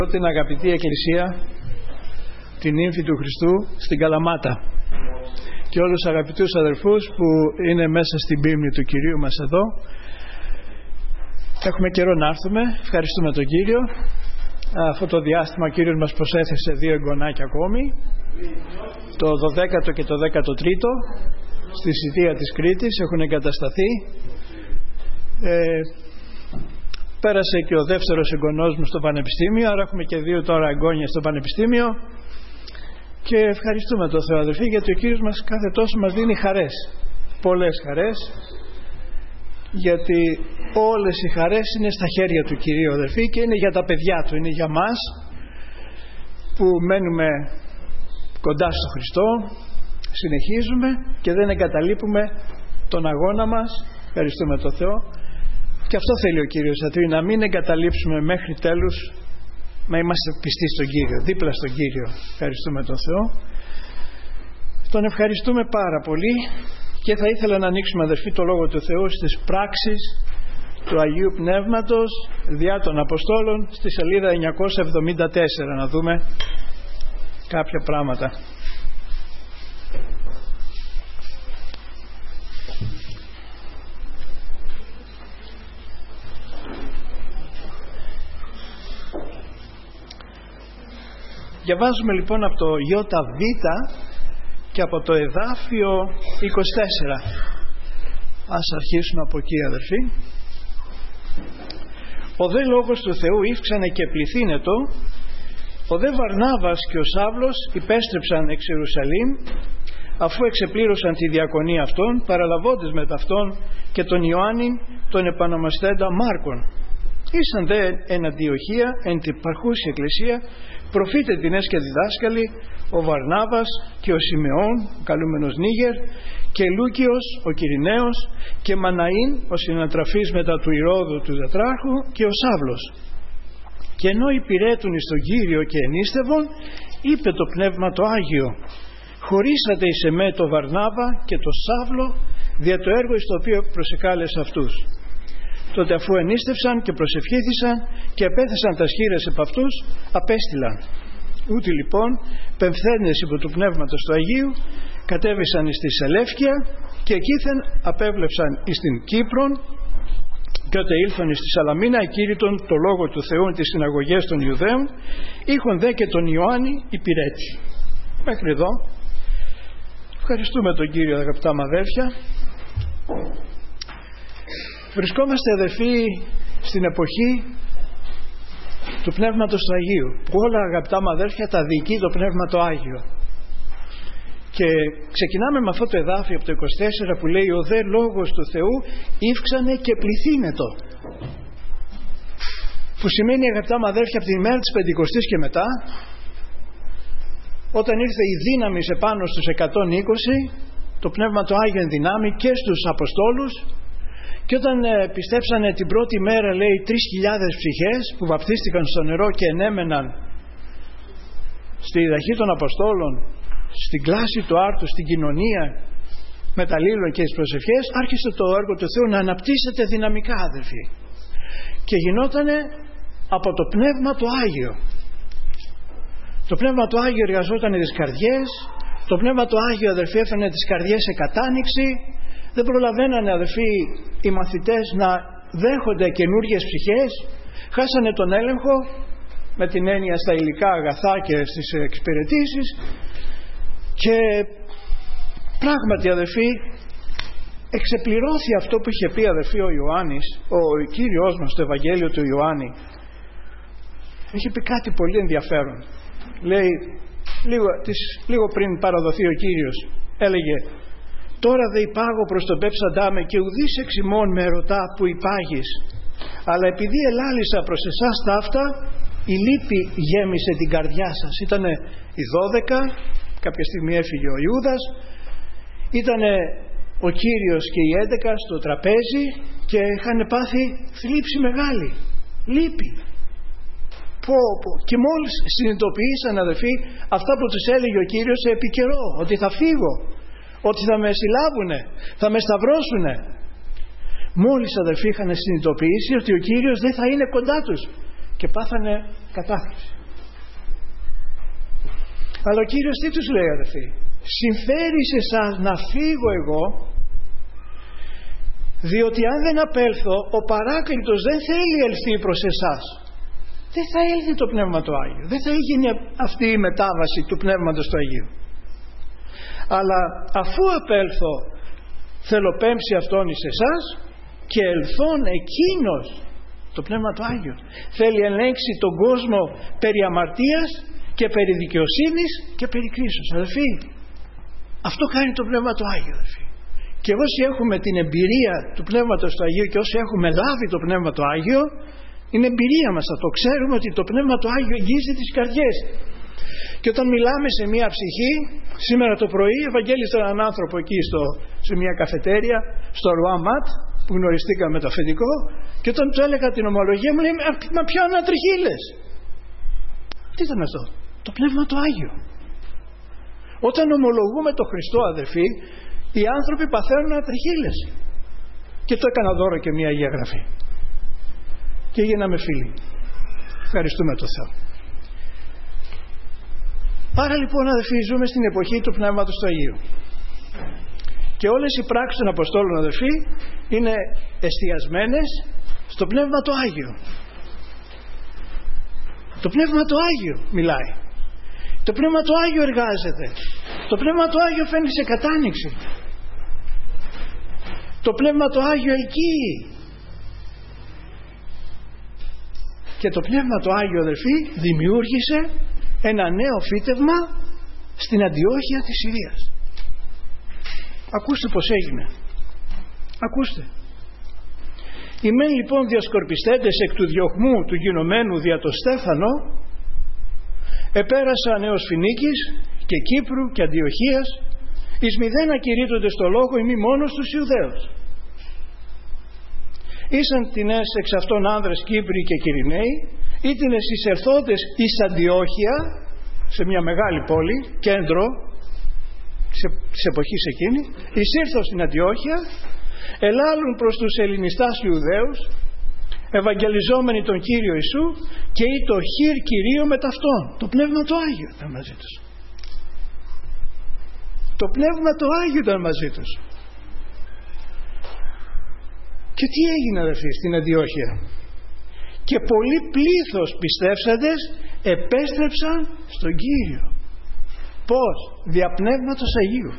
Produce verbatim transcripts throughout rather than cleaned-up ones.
Την αγαπητή Εκκλησία, την ύμφη του Χριστού στην Καλαμάτα και όλους τους αγαπητούς αδελφούς που είναι μέσα στην πίμνη του Κυρίου μας εδώ. Έχουμε καιρό να έρθουμε, ευχαριστούμε τον Κύριο. Αυτό το διάστημα ο Κύριος μας προσέθεσε δύο εγγονάκια ακόμη, το δωδέκατο και το δέκατο τρίτο στη Σιτία της Κρήτης, έχουν εγκατασταθεί. ε, Πέρασε και ο δεύτερος εγγονός μου στο πανεπιστήμιο, άρα έχουμε και δύο τώρα εγγόνια στο πανεπιστήμιο και ευχαριστούμε τον Θεό, αδελφοί, γιατί ο Κύριος μας κάθε τόσο μας δίνει χαρές, πολλές χαρές, γιατί όλες οι χαρές είναι στα χέρια του Κυρίου, αδελφοί, και είναι για τα παιδιά του, είναι για μας που μένουμε κοντά στο Χριστό, συνεχίζουμε και δεν εγκαταλείπουμε τον αγώνα μας. Ευχαριστούμε τον Θεό. Και αυτό θέλει ο Κύριος, δηλαδή να μην εγκαταλείψουμε μέχρι τέλους, να είμαστε πιστοί στον Κύριο, δίπλα στον Κύριο. Ευχαριστούμε τον Θεό. Τον ευχαριστούμε πάρα πολύ και θα ήθελα να ανοίξουμε, αδερφοί, το Λόγο του Θεού στις πράξεις του Αγίου Πνεύματος διά των Αποστόλων στη σελίδα εννιακόσια εβδομήντα τέσσερα, να δούμε κάποια πράγματα. Διαβάζουμε λοιπόν από το ΙΒ και από το εδάφιο είκοσι τέσσερα. Ας αρχίσουμε από εκεί, αδερφοί. Ο δε λόγος του Θεού ύφξανε και πληθύνετο. Ο δε Βαρνάβας και ο Σαύλος υπέστρεψαν εξ Ιερουσαλήμ, αφού εξεπλήρωσαν τη διακονία αυτών, παραλαβώντες με ταυτόν και τον Ιωάννην τον επανομαστέντα Μάρκον. Ήσαν δε εν Αντιοχία, εν την παρχούση εκκλησία, προφήτετινες και διδάσκαλοι, ο Βαρνάβας και ο Σιμεών, ο καλούμενος Νίγερ, και Λούκιος ο Κυριναίος, και Μαναΐν ο συνατραφής μετά του Ηρώδου του Τετράρχου, και ο Σαύλος. Και ενώ υπηρέτουν εις τον Κύριο και ενίστευον, είπε το Πνεύμα το Άγιο: χωρίσατε εις εμέ το Βαρνάβα και το Σαύλο δια το έργο εις το οποίο προσεκάλεσε αυτούς. Τότε αφού ενίστευσαν και προσευχήθησαν και επέθεσαν τα σχήρες επ' αυτούς, απέστειλαν. Ούτι λοιπόν, πεμφθέντες υπό του Πνεύματος του Αγίου, κατέβησαν εις τη Σελεύκεια και εκείθεν απέβλεψαν εις την Κύπρον, και ότε ήλθον εις τη Σαλαμίνα εκήρυτον το Λόγο του Θεού τις συναγωγές των Ιουδαίων, είχον δε και τον Ιωάννη υπηρέτη. Μέχρι εδώ. Ευχαριστούμε τον Κύριο, αγαπητά μου αδέρφια. Βρισκόμαστε, αδελφοί, στην εποχή του Πνεύματος του Αγίου, που όλα, αγαπητά μου αδέρφια, τα διοικεί το Πνεύμα το Άγιο. Και ξεκινάμε με αυτό το εδάφιο από το είκοσι τέσσερα που λέει: ο δε λόγος του Θεού ύφξανε και πληθύνετο. Που σημαίνει, αγαπητά μου αδέρφια, από την ημέρα της Πεντηκοστής και μετά, όταν ήρθε η δύναμη επάνω στους εκατόν είκοσι, το Πνεύμα το Άγιο εν δυνάμει και στους Αποστόλους. Και όταν ε, πιστέψανε την πρώτη μέρα, λέει, τρεις χιλιάδες ψυχές που βαπτίστηκαν στο νερό και ενέμεναν στη διδαχή των Αποστόλων, στην κλάση του άρτου, στην κοινωνία μεταλλήλων και τις προσευχές, άρχισε το έργο του Θεού να αναπτύσσεται δυναμικά, αδελφοί. Και γινότανε από το Πνεύμα το Άγιο. Το Πνεύμα το Άγιο εργαζόταν τις καρδιές. Το Πνεύμα το Άγιο, αδελφοί, έφερνε τις καρδιές σε κατάνοιξη. Δεν προλαβαίνανε, αδελφοί, οι μαθητές να δέχονται καινούργιες ψυχές. Χάσανε τον έλεγχο με την έννοια στα υλικά αγαθά και στις εξυπηρετήσεις. Και πράγματι, αδελφοί, εξεπληρώθη αυτό που είχε πει, αδελφοί, ο Ιωάννης, ο Κύριος μας στο Ευαγγέλιο του Ιωάννη. Έχει πει κάτι πολύ ενδιαφέρον. Λέει, λίγο, της, λίγο πριν παραδοθεί ο Κύριος, έλεγε: τώρα δε υπάγω προς τον πέψαντά με και ουδής εξ ημών με ρωτά που υπάγεις, αλλά επειδή ελάλησα προς εσάς τα αυτά, η λύπη γέμισε την καρδιά σας. Ήτανε οι δώδεκα, κάποια στιγμή έφυγε ο Ιούδας, ήτανε ο Κύριος και οι έντεκα στο τραπέζι και είχαν πάθει θλίψη μεγάλη, λύπη. Πω, πω. Και μόλις συνειδητοποίησαν, αδελφοί, αυτά που τους έλεγε ο Κύριος σε επί καιρό, ότι θα φύγω, ότι θα με συλλάβουνε, θα με σταυρώσουνε. Μόλις, αδελφοί, είχαν συνειδητοποιήσει ότι ο Κύριος δεν θα είναι κοντά τους και πάθανε κατάθλιψη. Αλλά ο Κύριος τι τους λέει, αδελφοί? Συμφέρει σε εσάς να φύγω εγώ, διότι αν δεν απέλθω, ο Παράκλητος δεν θέλει ελθεί προς εσάς. Δεν θα έλθει το Πνεύμα το Άγιο, δεν θα γίνει αυτή η μετάβαση του Πνεύματος του Αγίου. Αλλά αφού απέλθω, θέλω πέμψει αυτόν εις εσάς και ελθόν εκείνος, το Πνεύμα το Άγιο, θέλει ελέγξει τον κόσμο περί αμαρτίας και περί δικαιοσύνης και περί κρίσεως. Αδελφοί, αυτό κάνει το Πνεύμα το Άγιο, αδελφοί. Και όσοι έχουμε την εμπειρία του Πνεύματος του Αγίου και όσοι έχουμε λάβει το Πνεύμα το Άγιο, είναι εμπειρία μας αυτό. Ξέρουμε ότι το Πνεύμα το Άγιο εγγύζει τις καρδιές. Και όταν μιλάμε σε μια ψυχή, σήμερα το πρωί ευαγγέλισα έναν άνθρωπο εκεί στο, σε μια καφετέρια, στο Ρουάματ, που γνωριστήκαμε το αφεντικό, και όταν του έλεγα την ομολογία μου, λέει, μα ποιο ανατριχύλες. Τι ήταν αυτό? Το Πνεύμα το Άγιο. Όταν ομολογούμε το Χριστό, αδελφοί, οι άνθρωποι παθαίνουν ανατριχύλες. Και το έκανα δώρο και μια Αγία Γραφή. Και γίναμε φίλοι. Ευχαριστούμε τον Θεό. Άρα λοιπόν, αδελφοί, ζούμε στην εποχή του Πνεύματος του Αγίου. Και όλες οι πράξεις των Αποστόλων, αδελφοί, είναι εστιασμένες στο Πνεύμα το Άγιο. Το Πνεύμα το Άγιο μιλάει. Το Πνεύμα το Άγιο εργάζεται. Το Πνεύμα το Άγιο φέρνει σε κατάνοιξη. Το Πνεύμα το Άγιο ελκύει. Και το Πνεύμα το Άγιο, αδελφοί, δημιούργησε ένα νέο φύτευμα στην Αντιόχεια της Συρίας. Ακούστε πως έγινε. Ακούστε. Οι μεν λοιπόν διασκορπιστέντες εκ του διωγμού του γινωμένου δια το Στέφανο επέρασαν έως Φινίκης και Κύπρου και Αντιοχίας, εις μηδέν ακηρύττονται στο λόγο ημί μόνος τους Ιουδαίους. Ήσαν τινές εξ αυτών άνδρες Κύπροι και Κυριναίοι, ήτινες εισερθόντες εις Αντιόχεια, σε μια μεγάλη πόλη, κέντρο της εποχής εκείνη, εισήρθαν στην Αντιόχεια, ελάλουν προς τους Ελληνιστάς Ιουδαίους, ευαγγελιζόμενοι τον Κύριο Ιησού, και ή το χείρ Κυρίο με ταυτόν. Το Πνεύμα το Άγιο ήταν μαζί τους. Το Πνεύμα το Άγιο ήταν μαζί τους. Και τι έγινε, αδελφοί, στην Αντιόχεια? Και πολλοί πλήθος πιστεύσαντες επέστρεψαν στον Κύριο. Πώς? Δια Πνεύματος Αγίου.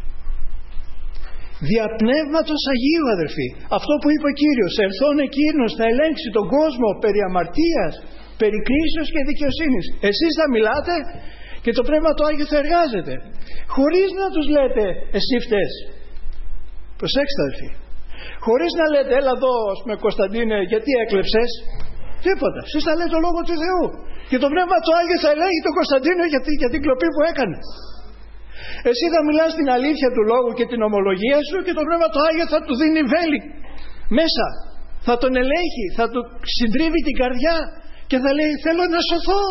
Δια Πνεύματος Αγίου, αδελφοί. Αυτό που είπε ο Κύριος, ερθών εκείνος θα ελέγξει τον κόσμο περί αμαρτίας, περί κρίσεως και δικαιοσύνης. Εσείς θα μιλάτε και το Πνεύμα το Άγιο θα εργάζεται, χωρίς να τους λέτε εσύ φταίς. Προσέξτε, αδελφοί. Χωρίς να λέτε έλα εδώ με Κωνσταντίνε γιατί έκλεψες. Τίποτα. Εσείς θα λέτε το Λόγο του Θεού. Και το Πνεύμα το Άγιο θα ελέγχει τον Κωνσταντίνο για, για την κλοπή που έκανε. Εσύ θα μιλάς την αλήθεια του Λόγου και την ομολογία σου και το Πνεύμα το Άγιο θα του δίνει βέλη μέσα. Θα τον ελέγχει, θα του συντρίβει την καρδιά και θα λέει θέλω να σωθώ.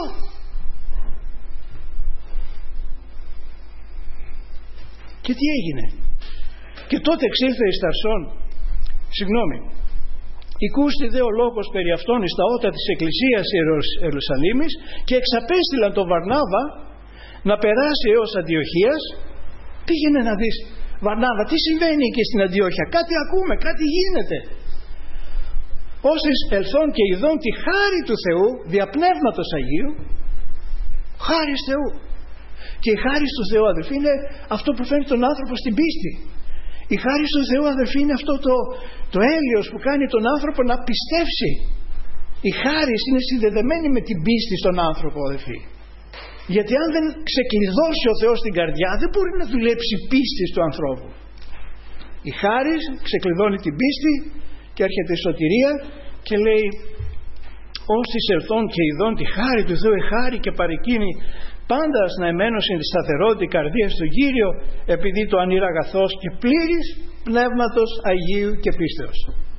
Και τι έγινε? Και τότε εξήλθε εις Ταρσών, συγγνώμη, οικούστη δε ο λόγος περί αυτών εις τα ότα της Εκκλησίας Ιερουσαλήμης και εξαπέστειλαν τον Βαρνάβα να περάσει έως Αντιοχίας. Πήγαινε να δεις, Βαρνάβα, τι συμβαίνει εκεί στην Αντιόχεια? Κάτι ακούμε, κάτι γίνεται. Όσοι ελθόν και ειδών τη χάρη του Θεού δια Πνεύματος Αγίου, χάρις Θεού. Και η χάρη του Θεού, αδελφοί, είναι αυτό που φέρνει τον άνθρωπο στην πίστη. Η χάρη του Θεού, αδελφοί, είναι αυτό το, το έλεος που κάνει τον άνθρωπο να πιστέψει. Η χάρη είναι συνδεδεμένη με την πίστη στον άνθρωπο, αδελφοί. Γιατί αν δεν ξεκλειδώσει ο Θεός την καρδιά, δεν μπορεί να δουλέψει πίστη του ανθρώπου. Η χάρη ξεκλειδώνει την πίστη και έρχεται η σωτηρία και λέει όσοι ελθόν και ειδών τη χάρη του Θεού, η χάρη και παρεκείνη πάντα να εμένω στην σταθερότητα καρδία στον Κύριο, επειδή το ανήρα αγαθός και πλήρης πνεύματος Αγίου και πίστεως.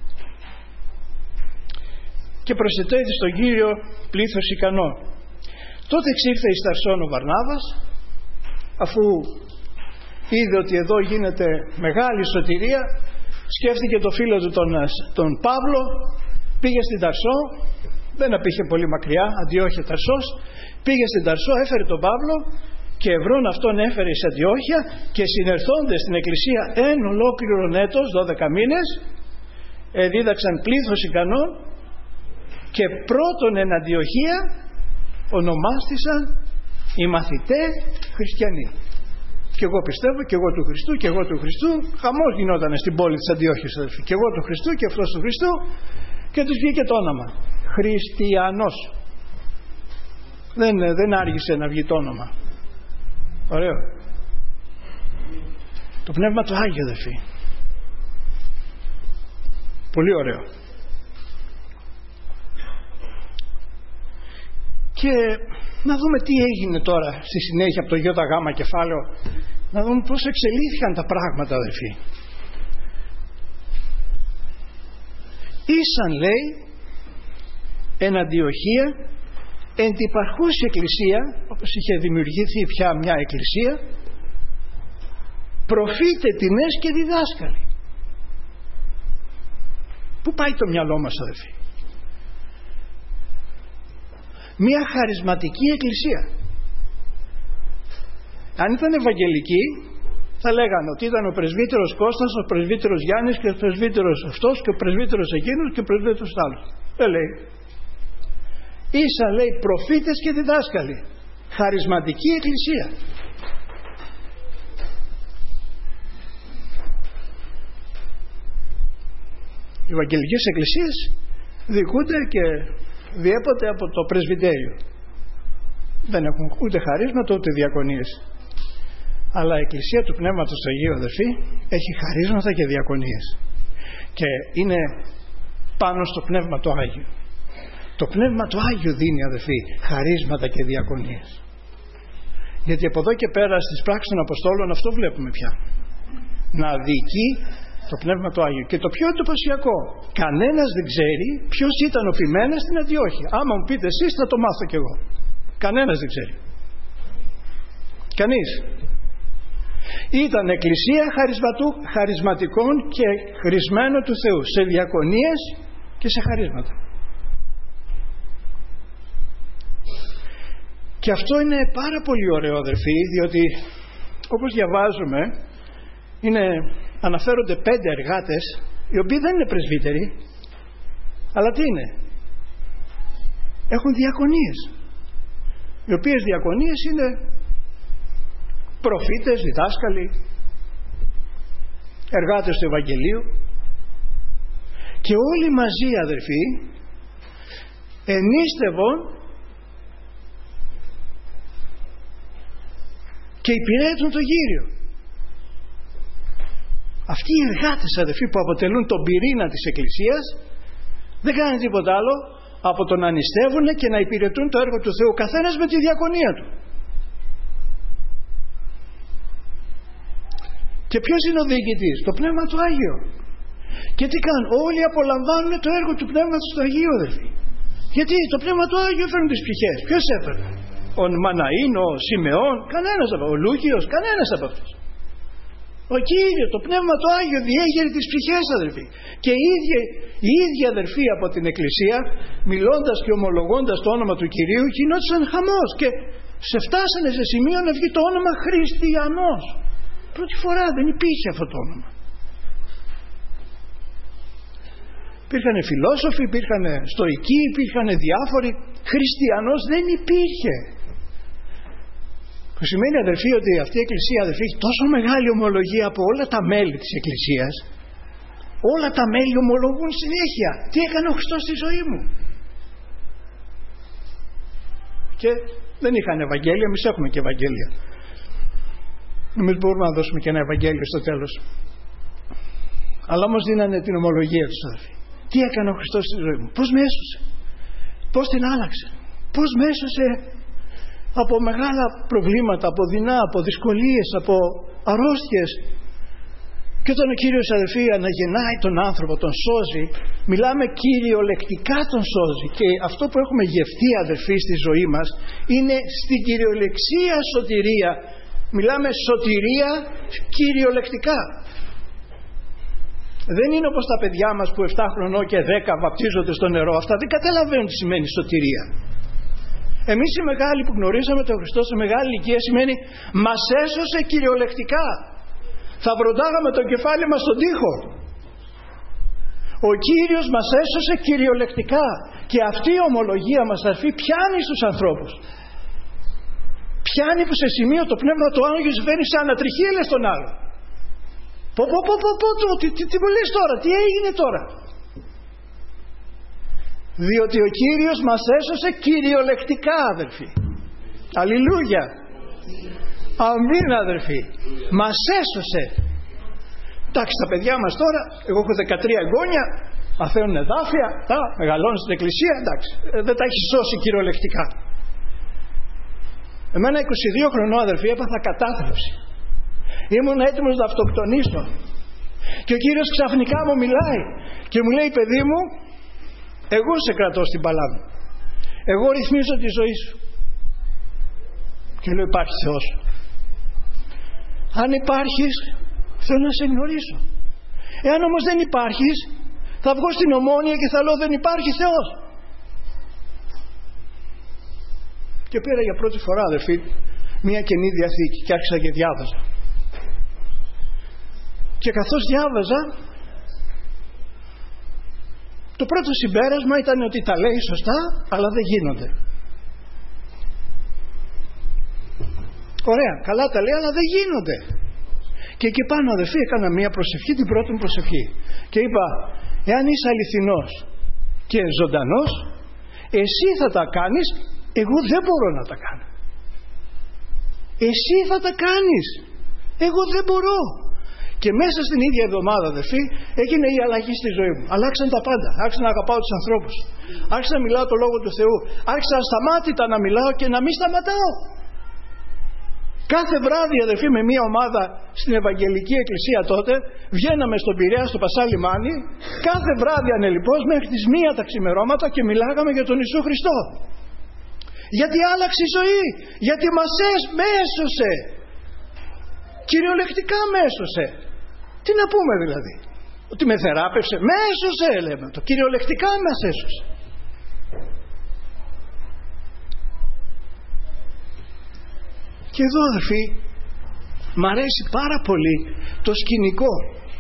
Και προσετέθη στον Κύριο πλήθος ικανό. Τότε εξήλθε εις Ταρσών ο Βαρνάβας, αφού είδε ότι εδώ γίνεται μεγάλη σωτηρία, σκέφτηκε το φίλο του τον, τον Παύλο, πήγε στην Ταρσό, δεν απήχε πολύ μακριά, Αντιόχεια Ταρσός, πήγε στην Ταρσό, έφερε τον Παύλο και ευρών αυτόν έφερε εις Αντιόχεια και συνερθόντες στην εκκλησία εν ολόκληρο έτος, δώδεκα μήνες, δίδαξαν πλήθος ικανών και πρώτον εν Αντιοχεία ονομάστησαν οι μαθητές χριστιανοί. Και εγώ πιστεύω, και εγώ του Χριστού, και εγώ του Χριστού. Χαμός γινόταν στην πόλη της Αντιόχειας, αδελφοί. Και εγώ του Χριστού και αυτός του Χριστού, και τους βγήκε το όνομα. Χριστιανός. Δεν, δεν άργησε να βγει το όνομα. Ωραίο. Το Πνεύμα του Άγιο, αδελφοί. Πολύ ωραίο. Και να δούμε τι έγινε τώρα στη συνέχεια από το ΙΓ κεφάλαιο, να δούμε πώς εξελίχθηκαν τα πράγματα, αδελφοί. Ήσαν, λέει, εν Αντιοχεία, εν την υπαρχούση εκκλησία, όπως είχε δημιουργηθεί πια μια εκκλησία, προφήτετινες και διδάσκαλοι. Πού πάει το μυαλό μας, αδελφοί? Μια χαρισματική εκκλησία. Αν ήταν ευαγγελική, θα λέγανε ότι ήταν ο πρεσβύτερος Κώστας, ο πρεσβύτερος Γιάννης και ο πρεσβύτερος αυτός και ο πρεσβύτερος εκείνος και ο πρεσβύτερος άλλος. Δεν λέει. Ίσα, λέει, προφήτες και διδάσκαλοι. Χαρισματική εκκλησία. Οι ευαγγελικές εκκλησίες διοικούνται και διέπονται από το πρεσβυτέριο. Δεν έχουν ούτε χαρίσματα ούτε διακονίες. Αλλά η Εκκλησία του Πνεύματος του Αγίου, αδελφοί, έχει χαρίσματα και διακονίες. Και είναι πάνω στο Πνεύμα του Άγιο. Το Πνεύμα του Άγιο δίνει, αδελφοί, χαρίσματα και διακονίες. Γιατί από εδώ και πέρα στις πράξεις των Αποστόλων αυτό βλέπουμε πια. Να διοικεί το Πνεύμα του Άγιο. Και το πιο εντυπωσιακό, κανένας δεν ξέρει ποιος ήταν ο ποιμένας στην Αντιόχεια. Άμα μου πείτε εσείς, θα το μάθω κι εγώ. Κανένας δεν ξέρει. Κανείς. Ήταν εκκλησία χαρισματικών και χρησμένο του Θεού, σε διακονίες και σε χαρίσματα. Και αυτό είναι πάρα πολύ ωραίο, αδερφοί, διότι όπως διαβάζουμε, είναι, αναφέρονται πέντε εργάτες οι οποίοι δεν είναι πρεσβύτεροι, αλλά τι είναι? Έχουν διακονίες, οι οποίες διακονίες είναι προφήτες, διδάσκαλοι, εργάτες του Ευαγγελίου, και όλοι μαζί, αδερφοί, ενίστευον και υπηρέτουν τον Κύριο. Αυτοί οι εργάτες, αδερφοί, που αποτελούν τον πυρήνα της Εκκλησίας, δεν κάνουν τίποτα άλλο από το να νηστεύουν και να υπηρετούν το έργο του Θεού, καθένας με τη διακονία του. Και ποιος είναι ο διοικητής? Το Πνεύμα του Άγιο. Και τι κάνουν? Όλοι απολαμβάνουν το έργο του Πνεύματος του Αγίου, αδελφοί. Γιατί το Πνεύμα του Άγιο έφερνε τις ψυχές. Ποιος έφερνε? Ο Μαναΐν, ο Σιμεών, κανένας από αυτούς. Ο Λούκιος, κανένας από αυτούς. Ο Κύριος, το Πνεύμα του Άγιο διέγερε τις ψυχές, αδελφοί. Και οι ίδιοι, οι ίδιοι αδελφοί από την Εκκλησία, μιλώντας και ομολογώντας το όνομα του Κυρίου, γινόντουσαν χαμός και σε φτάσανε σε σημείο να βγει το όνομα Χριστιανός. Πρώτη φορά, δεν υπήρχε αυτό το όνομα. Υπήρχαν φιλόσοφοι, υπήρχαν στοικοί, υπήρχαν διάφοροι. Χριστιανός δεν υπήρχε. Που σημαίνει, αδελφοί, ότι αυτή η Εκκλησία, αδελφοί, έχει τόσο μεγάλη ομολογία από όλα τα μέλη της Εκκλησίας. Όλα τα μέλη ομολογούν συνέχεια. Τι έκανε ο Χριστός στη ζωή μου? Και δεν είχαν Ευαγγέλια, εμείς έχουμε και Ευαγγέλια. Εμείς μπορούμε να δώσουμε και ένα Ευαγγέλιο στο τέλος. Αλλά όμως δίνανε την ομολογία τους, αδελφοί. Τι έκανε ο Χριστός στη ζωή μου? Πώς με έσωσε? Πώς την άλλαξε? Πώς με έσωσε από μεγάλα προβλήματα, από δεινά, από δυσκολίες, από αρρώστιες? Και όταν ο Κύριος, αδελφοί, αναγεννάει τον άνθρωπο, τον σώζει, μιλάμε κυριολεκτικά τον σώζει. Και αυτό που έχουμε γευτεί, αδελφοί, στη ζωή μας είναι στην κυριολεξία σωτηρία. Μιλάμε σωτηρία κυριολεκτικά. Δεν είναι όπως τα παιδιά μας που επτά χρονών και δέκα βαπτίζονται στο νερό. Αυτά δεν καταλαβαίνουν τι σημαίνει σωτηρία. Εμείς οι μεγάλοι που γνωρίζαμε τον Χριστό σε μεγάλη ηλικία σημαίνει μας έσωσε κυριολεκτικά. Θα βροντάγαμε το κεφάλι μας στον τοίχο. Ο Κύριος μας έσωσε κυριολεκτικά. Και αυτή η ομολογία μας, αδερφοί, πιάνει στους ανθρώπους. Πιάνει που σε σημείο το Πνεύμα του Άγιου σε φέρνει σε ανατριχία, λες τον άλλο. Πω πω πω πω, πω τι, τι, τι μου λες τώρα, τι έγινε τώρα. Διότι ο Κύριος μας έσωσε κυριολεκτικά, αδερφοί. Αλληλούια. Αμήν, αδερφοί. Μας έσωσε. Εντάξει, τα παιδιά μας τώρα, εγώ έχω δεκατρία εγγόνια, μαθαίνουν εδάφια, τα μεγαλώνουν στην εκκλησία, εντάξει, δεν τα έχει σώσει κυριολεκτικά. Εμένα είκοσι δύο χρονών, αδερφοί, έπαθα κατάθλιψη. Ήμουν έτοιμος να αυτοκτονήσω. Και ο Κύριος ξαφνικά μου μιλάει και μου λέει, παιδί μου, εγώ σε κρατώ στην παλά μου. Εγώ ρυθμίζω τη ζωή σου. Και λέω, υπάρχει Θεός. Αν υπάρχεις, θέλω να σε γνωρίσω. Εάν όμως δεν υπάρχεις, θα βγω στην Ομόνια και θα λέω δεν υπάρχει Θεός. Και πήρα για πρώτη φορά, αδερφοί, μια Καινή Διαθήκη και άρχισα και διάβαζα. Και καθώς διάβαζα, το πρώτο συμπέρασμα ήταν ότι τα λέει σωστά, αλλά δεν γίνονται. Ωραία, καλά τα λέει, αλλά δεν γίνονται. Και εκεί πάνω, αδερφοί, έκανα μια προσευχή, την πρώτη μου προσευχή. Και είπα, εάν είσαι αληθινός και ζωντανός, εσύ θα τα κάνεις, εγώ δεν μπορώ να τα κάνω. Εσύ θα τα κάνεις, εγώ δεν μπορώ. Και μέσα στην ίδια εβδομάδα, αδερφοί, έγινε η αλλαγή στη ζωή μου. Αλλάξαν τα πάντα. Άρχισα να αγαπάω τους ανθρώπους. Άρχισα να μιλάω το Λόγο του Θεού. Άρχισα ασταμάτητα να μιλάω και να μην σταματάω. Κάθε βράδυ, αδερφοί, με μια ομάδα στην Ευαγγελική Εκκλησία τότε, βγαίναμε στον Πειραιά, στο Πασά Λιμάνι, κάθε βράδυ ανελιπώς μέχρι τις μία τα ξημερώματα και μιλάγαμε για τον Ιησού Χριστό. Γιατί άλλαξε η ζωή. Γιατί μας έσωσε. Κυριολεκτικά με έσωσε. Τι να πούμε δηλαδή? Ότι με θεράπευσε? Με έσωσε, λέμε. Το κυριολεκτικά μας έσωσε. Και εδώ, αδερφοί, μ' αρέσει πάρα πολύ το σκηνικό.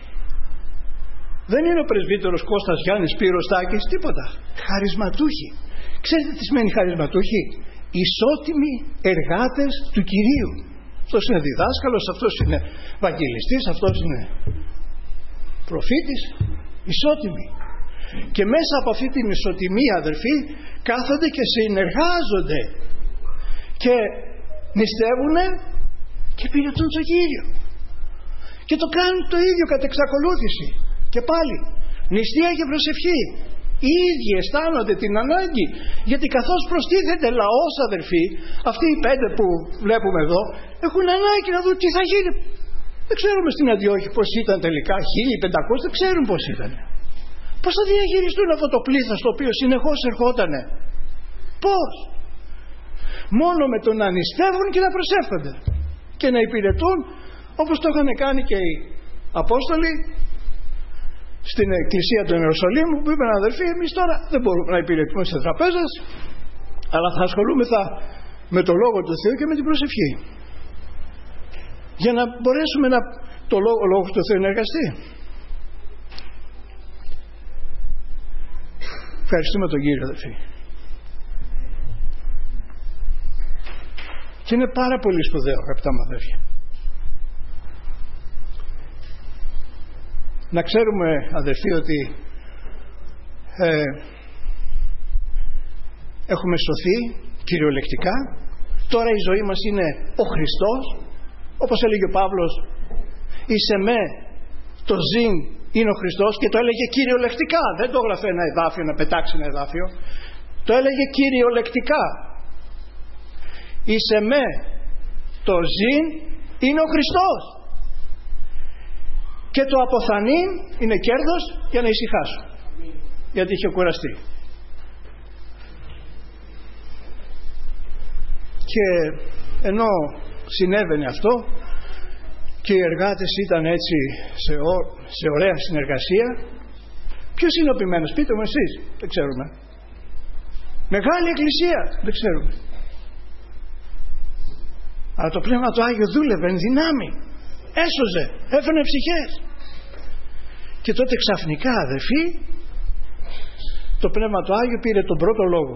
Δεν είναι ο πρεσβύτερος Κώστας Γιάννης Σπύρος Τάκης, τίποτα. Χαρισματούχοι. Ξέρετε τι σημαίνει χαρισματούχοι? Ισότιμοι εργάτες του Κυρίου. Αυτός είναι διδάσκαλος, αυτός είναι βαγγελιστής, αυτός είναι προφήτης. Ισότιμοι. Και μέσα από αυτή την ισοτιμία, αδερφοί, κάθονται και συνεργάζονται και νηστεύουνε και υπηρετούν τον Κύριο. Και το κάνουν το ίδιο κατ' εξακολούθηση. Και πάλι νηστεία και προσευχή. Οι ίδιοι αισθάνονται την ανάγκη, γιατί καθώς προστίθεται λαός, αδερφοί, αυτοί οι πέντε που βλέπουμε εδώ έχουν ανάγκη να δουν τι θα γίνει. Δεν ξέρουμε στην Αντιόχη πως ήταν τελικά, χίλια πεντακόσια, δεν ξέρουν πως ήταν. Πώς θα διαχειριστούν αυτό το πλήθος το οποίο συνεχώς ερχότανε? Πώς? Μόνο με το να νηστεύουν και να προσεύχονται και να υπηρετούν όπως το είχαν κάνει και οι Απόστολοι στην εκκλησία του Ιερουσαλήμου, που είπαν, αδερφοί, εμείς τώρα δεν μπορούμε να υπηρετούμε σε τραπέζες, αλλά θα ασχολούμεθα με το Λόγο του Θεού και με την προσευχή, για να μπορέσουμε να το Λόγο, ο Λόγος του Θεού να εργαστεί. Ευχαριστούμε τον Κύριο, αδερφοί. Και είναι πάρα πολύ σπουδαίο, αγαπητά μου αδέρφια, να ξέρουμε, αδερφοί, ότι ε, έχουμε σωθεί κυριολεκτικά. Τώρα η ζωή μας είναι ο Χριστός, όπως έλεγε ο Παύλος, «Εις εμέ το ζήν είναι ο Χριστός», και το έλεγε κυριολεκτικά. Δεν το έγραφε ένα εδάφιο, να πετάξει ένα εδάφιο. Το έλεγε κυριολεκτικά. «Εις εμέ το ζήν είναι ο Χριστός». Και το αποθανήν είναι κέρδος για να ησυχάσω, γιατί είχε κουραστεί. Και ενώ συνέβαινε αυτό, και οι εργάτες ήταν έτσι σε, ο, σε ωραία συνεργασία. Ποιος είναι ο ποιμένος, πείτε μου εσείς, δεν ξέρουμε. Μεγάλη εκκλησία, δεν ξέρουμε. Αλλά το Πνεύμα το Άγιο δούλευε εν δυνάμει, έσωζε, έφερνε ψυχές. Και τότε ξαφνικά, αδελφοί, το Πνεύμα το Άγιο πήρε τον πρώτο λόγο.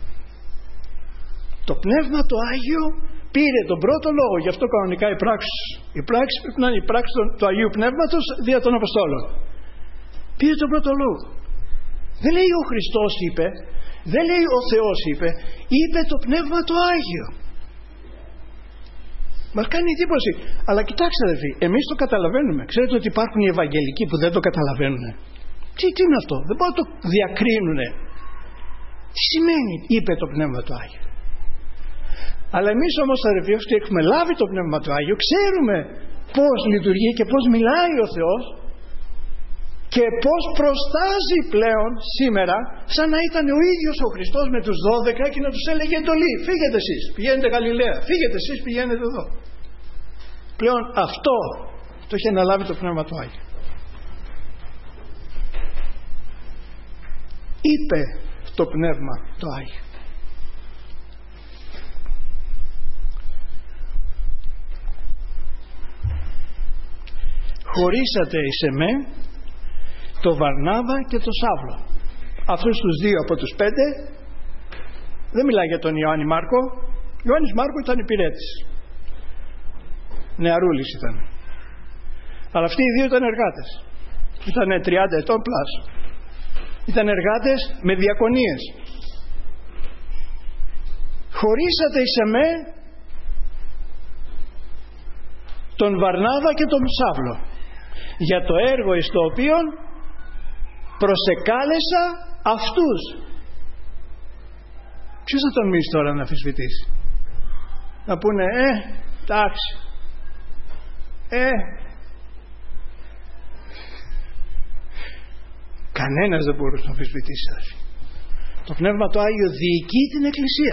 Το Πνεύμα το Άγιο πήρε τον πρώτο λόγο. Γι' αυτό κανονικά οι πράξεις, οι πράξεις πρέπει να είναι οι πράξεις του Αγίου Πνεύματος δια των Αποστόλων. Πήρε τον πρώτο λόγο. Δεν λέει ο Χριστός είπε, δεν λέει ο Θεός είπε, είπε το Πνεύμα το Άγιο. Μας κάνει εντύπωση. Αλλά κοιτάξτε αδελφοί, εμείς το καταλαβαίνουμε. Ξέρετε ότι υπάρχουν οι Ευαγγελικοί που δεν το καταλαβαίνουν. Τι, τι είναι αυτό, δεν μπορούν να το διακρίνουνε. Τι σημαίνει είπε το Πνεύμα το Άγιο. Αλλά εμείς όμως αδελφοί, όσοι έχουμε λάβει το Πνεύμα του Άγιο, ξέρουμε πώς λειτουργεί και πώς μιλάει ο Θεός και πώς προστάζει πλέον σήμερα, σαν να ήταν ο ίδιος ο Χριστός με τους δώδεκα και να τους έλεγε εντολή, φύγετε εσείς, πηγαίνετε Γαλιλαία, φύγετε εσείς, πηγαίνετε εδώ. Πλέον αυτό το έχει αναλάβει το Πνεύμα του Άγιο. Είπε το Πνεύμα το Άγιο. Χωρίσατε εις εμέ το Βαρνάβα και το Σαύλο. Αυτούς τους δύο από τους πέντε. Δεν μιλάει για τον Ιωάννη Μάρκο. Ιωάννης Μάρκο ήταν υπηρέτης, νεαρούλης ήταν. Αλλά αυτοί οι δύο ήταν εργάτες. Ήταν τριάντα ετών πλάς. Ήταν εργάτες με διακονίες. Χωρίσατε εις εμέ τον Βαρνάβα και τον Σαύλο για το έργο εις το οποίο προσεκάλεσα αυτούς. Ποιος θα τον μίσει τώρα να αμφισβητήσει, να πούνε ε, εντάξει, ε, κανένας δεν μπορούσε να αμφισβητήσει. Το Πνεύμα το Άγιο διοικεί την Εκκλησία.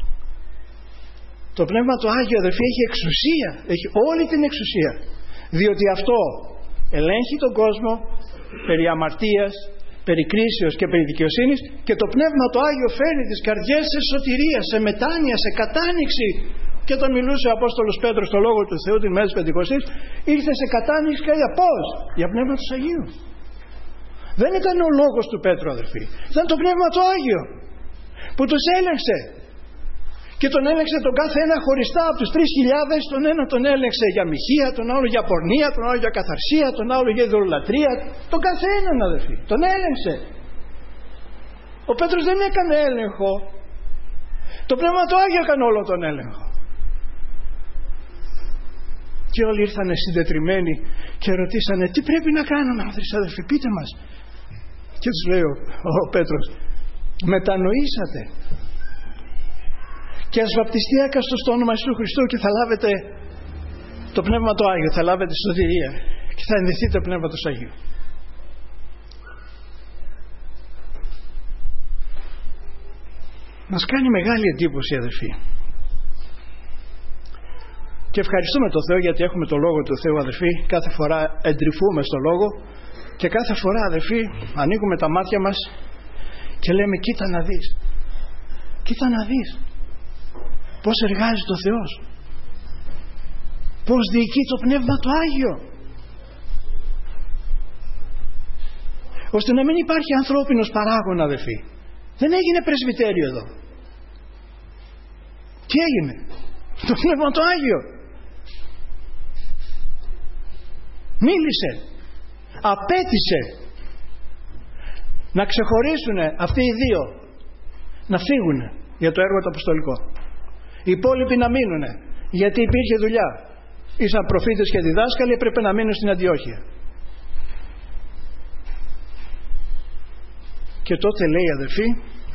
Το Πνεύμα το Άγιο αδελφοί έχει εξουσία, έχει όλη την εξουσία, διότι αυτό ελέγχει τον κόσμο περί αμαρτίας, περί κρίσεως και περί δικαιοσύνης, και το Πνεύμα το Άγιο φέρνει τις καρδιές σε σωτηρία, σε μετάνοια, σε κατάνοιξη. Και όταν μιλούσε ο Απόστολος Πέτρος στο Λόγο του Θεού την μέρα της Πεντηκοστής, ήρθε σε κατάνοιξη και για πώς? Για Πνεύμα του Αγίου. Δεν ήταν ο λόγος του Πέτρου αδελφοί, ήταν το Πνεύμα το Άγιο που τους έλεγξε. Και τον έλεγξε τον κάθε ένα χωριστά από τους τρεις χιλιάδες. Τον ένα τον έλεγξε για μοιχεία, τον άλλο για πορνεία, τον άλλο για καθαρσία, τον άλλο για ειδωλολατρία. Τον κάθε έναν αδελφοί, τον έλεγξε. Ο Πέτρος δεν έκανε έλεγχο. Το Πνεύμα το Άγιο έκανε όλο τον έλεγχο. Και όλοι ήρθανε συντετριμμένοι και ρωτήσανε τι πρέπει να κάνουμε αδελφοί, πείτε μας. Και τους λέει ο, ο Πέτρος, μετανοήσατε και ας βαπτιστεί έκαστος στο όνομα Ιησού Χριστού και θα λάβετε το Πνεύμα το Άγιο, θα λάβετε σωτηρία και θα ενδυθείτε το Πνεύμα του Αγίου. Μας κάνει μεγάλη εντύπωση αδελφοί. Και ευχαριστούμε τον Θεό γιατί έχουμε το Λόγο του Θεού αδελφοί. Κάθε φορά εντρυφούμε στο Λόγο και κάθε φορά αδελφοί ανοίγουμε τα μάτια μας και λέμε κοίτα να δεις, κοίτα να δεις πώς εργάζεται ο Θεός, πώς διοικεί το Πνεύμα το Άγιο, ώστε να μην υπάρχει ανθρώπινος παράγων αδελφοί. Δεν έγινε πρεσβυτέριο εδώ. Τι έγινε? Το Πνεύμα το Άγιο μίλησε, απέτησε να ξεχωρίσουν αυτοί οι δύο, να φύγουν για το έργο το αποστολικό, οι υπόλοιποι να μείνουν γιατί υπήρχε δουλειά, ήσαν προφήτες και διδάσκαλοι, έπρεπε να μείνουν στην Αντιόχεια. Και τότε λέει αδελφοί,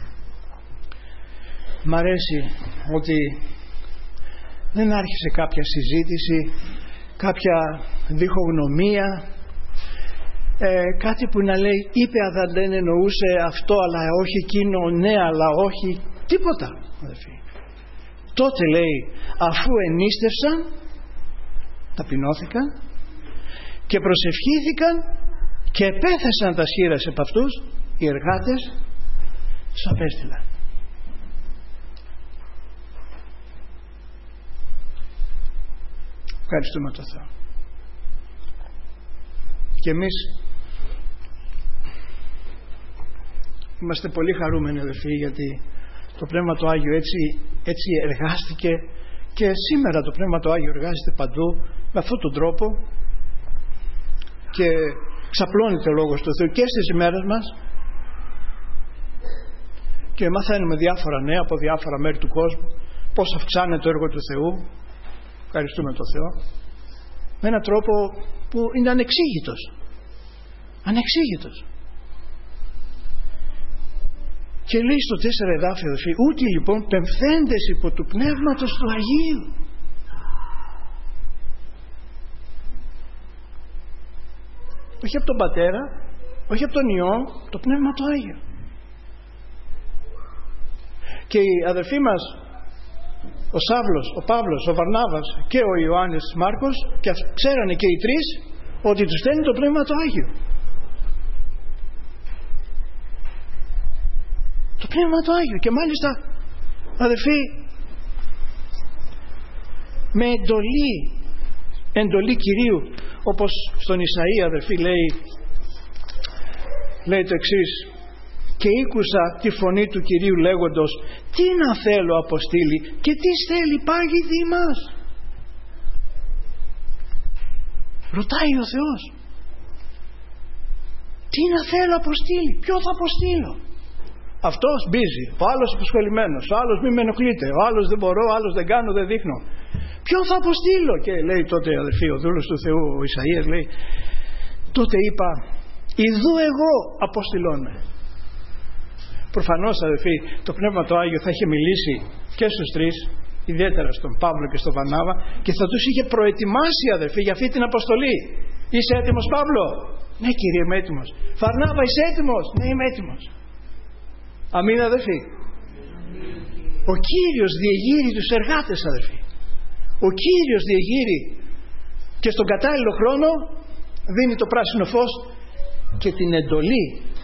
μ' αρέσει ότι δεν άρχισε κάποια συζήτηση, κάποια διχογνωμία, ε, κάτι που να λέει είπε αλλά δεν εννοούσε αυτό, αλλά όχι εκείνο, ναι αλλά όχι, τίποτα αδελφοί. Τότε λέει αφού ενίστευσαν ταπεινώθηκαν και προσευχήθηκαν και επέθεσαν τα σχήρας επ' αυτούς οι εργάτες τους απέστειλαν. Ευχαριστούμε τον Θεό. Και εμείς είμαστε πολύ χαρούμενοι, αδελφοί, γιατί το Πνεύμα το Άγιο έτσι, έτσι εργάστηκε, και σήμερα το Πνεύμα το Άγιο εργάζεται παντού με αυτόν τον τρόπο και ξαπλώνεται ο Λόγος του Θεού και στις ημέρες μας, και μαθαίνουμε διάφορα νέα από διάφορα μέρη του κόσμου, πώς αυξάνεται το έργο του Θεού. Ευχαριστούμε τον Θεό, με έναν τρόπο που είναι ανεξήγητος. Ανεξήγητος. Και λέει στο τέσσερα εδάφιο, αδελφοί, ούτι λοιπόν πεμφθέντες υπό του Πνεύματος του Αγίου. Όχι από τον Πατέρα, όχι από τον Υιό, το Πνεύμα του Άγιο. Και οι αδελφοί μας, ο Σάβλος, ο Παύλος, ο Βαρνάβας και ο Ιωάννης Μάρκος, και ξέρανε και οι τρεις ότι τους στέλνει το Πνεύμα του Άγιο. Το Πνεύμα του Άγιο. Και μάλιστα, αδελφοί, με εντολή, εντολή Κυρίου, όπως στον Ισαΐα, αδελφοί, λέει, λέει το εξής: και ήκουσα τη φωνή του Κυρίου λέγοντος, τι να θέλω αποστείλει και τι θέλει πάγει δι' μας. Ρωτάει ο Θεός, τι να θέλω αποστείλει, ποιο θα αποστείλω. Αυτός μπίζει, ο άλλος αποσχολημένος, ο άλλος μη με ενοχλείτε, ο άλλος δεν μπορώ, ο άλλος δεν κάνω, δεν δείχνω. Ποιο θα αποστείλω? Και λέει τότε, αδελφοί, ο δούλος του Θεού, ο Ισαΐας, λέει, τότε είπα, ιδού εγώ αποστηλώνε. Προφανώς, αδελφοί, το Πνεύμα το Άγιο θα είχε μιλήσει και στους τρεις, ιδιαίτερα στον Παύλο και στον Βαρνάβα, και θα τους είχε προετοιμάσει, αδελφοί, για αυτή την αποστολή. Είσαι έτοιμος, Παύλο? Ναι, Κύριε, είμαι έτοιμος. Βαρνάβα, είσαι έτοιμος? Ναι, είμαι έτοιμος. Αμήν, αδελφοί. Ο Κύριος διεγείρει τους εργάτες, αδελφοί. Ο Κύριος διεγείρει, και στον κατάλληλο χρόνο δίνει το πράσινο φως και την εντολή.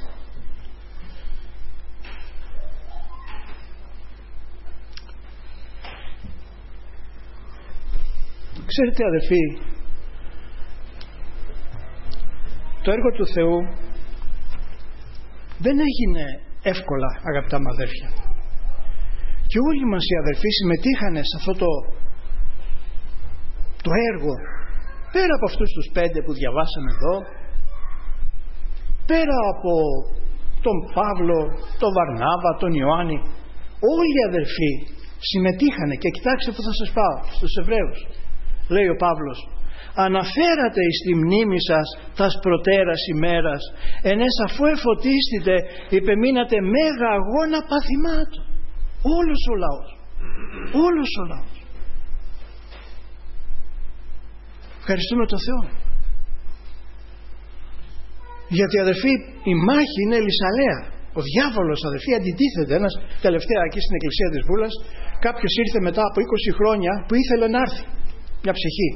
Ξέρετε, αδελφοί, το έργο του Θεού δεν έγινε εύκολα, αγαπητά μου αδέρφια. Και όλοι μας οι αδελφοί συμμετείχανε σε αυτό το, το έργο, πέρα από αυτούς τους πέντε που διαβάσαμε εδώ, πέρα από τον Παύλο, τον Βαρνάβα, τον Ιωάννη, όλοι οι αδελφοί συμμετείχανε. Και κοιτάξτε που θα σας πάω, στους Εβραίους. Λέει ο Παύλος, αναφέρατε εις τη μνήμη σας τας προτέρας ημέρας, ενές αφού εφωτίστητε υπεμείνατε μέγα αγώνα παθημάτων. Όλος ο λαός, όλος ο λαός. Ευχαριστούμε τον Θεό. Γιατί, αδελφοί, η μάχη είναι λυσαλέα. Ο διάβολος, αδελφοί, αντιτίθεται. Ένας τελευταία εκεί στην εκκλησία της Βούλας, κάποιος ήρθε μετά από είκοσι χρόνια που ήθελε να έρθει, μια ψυχή.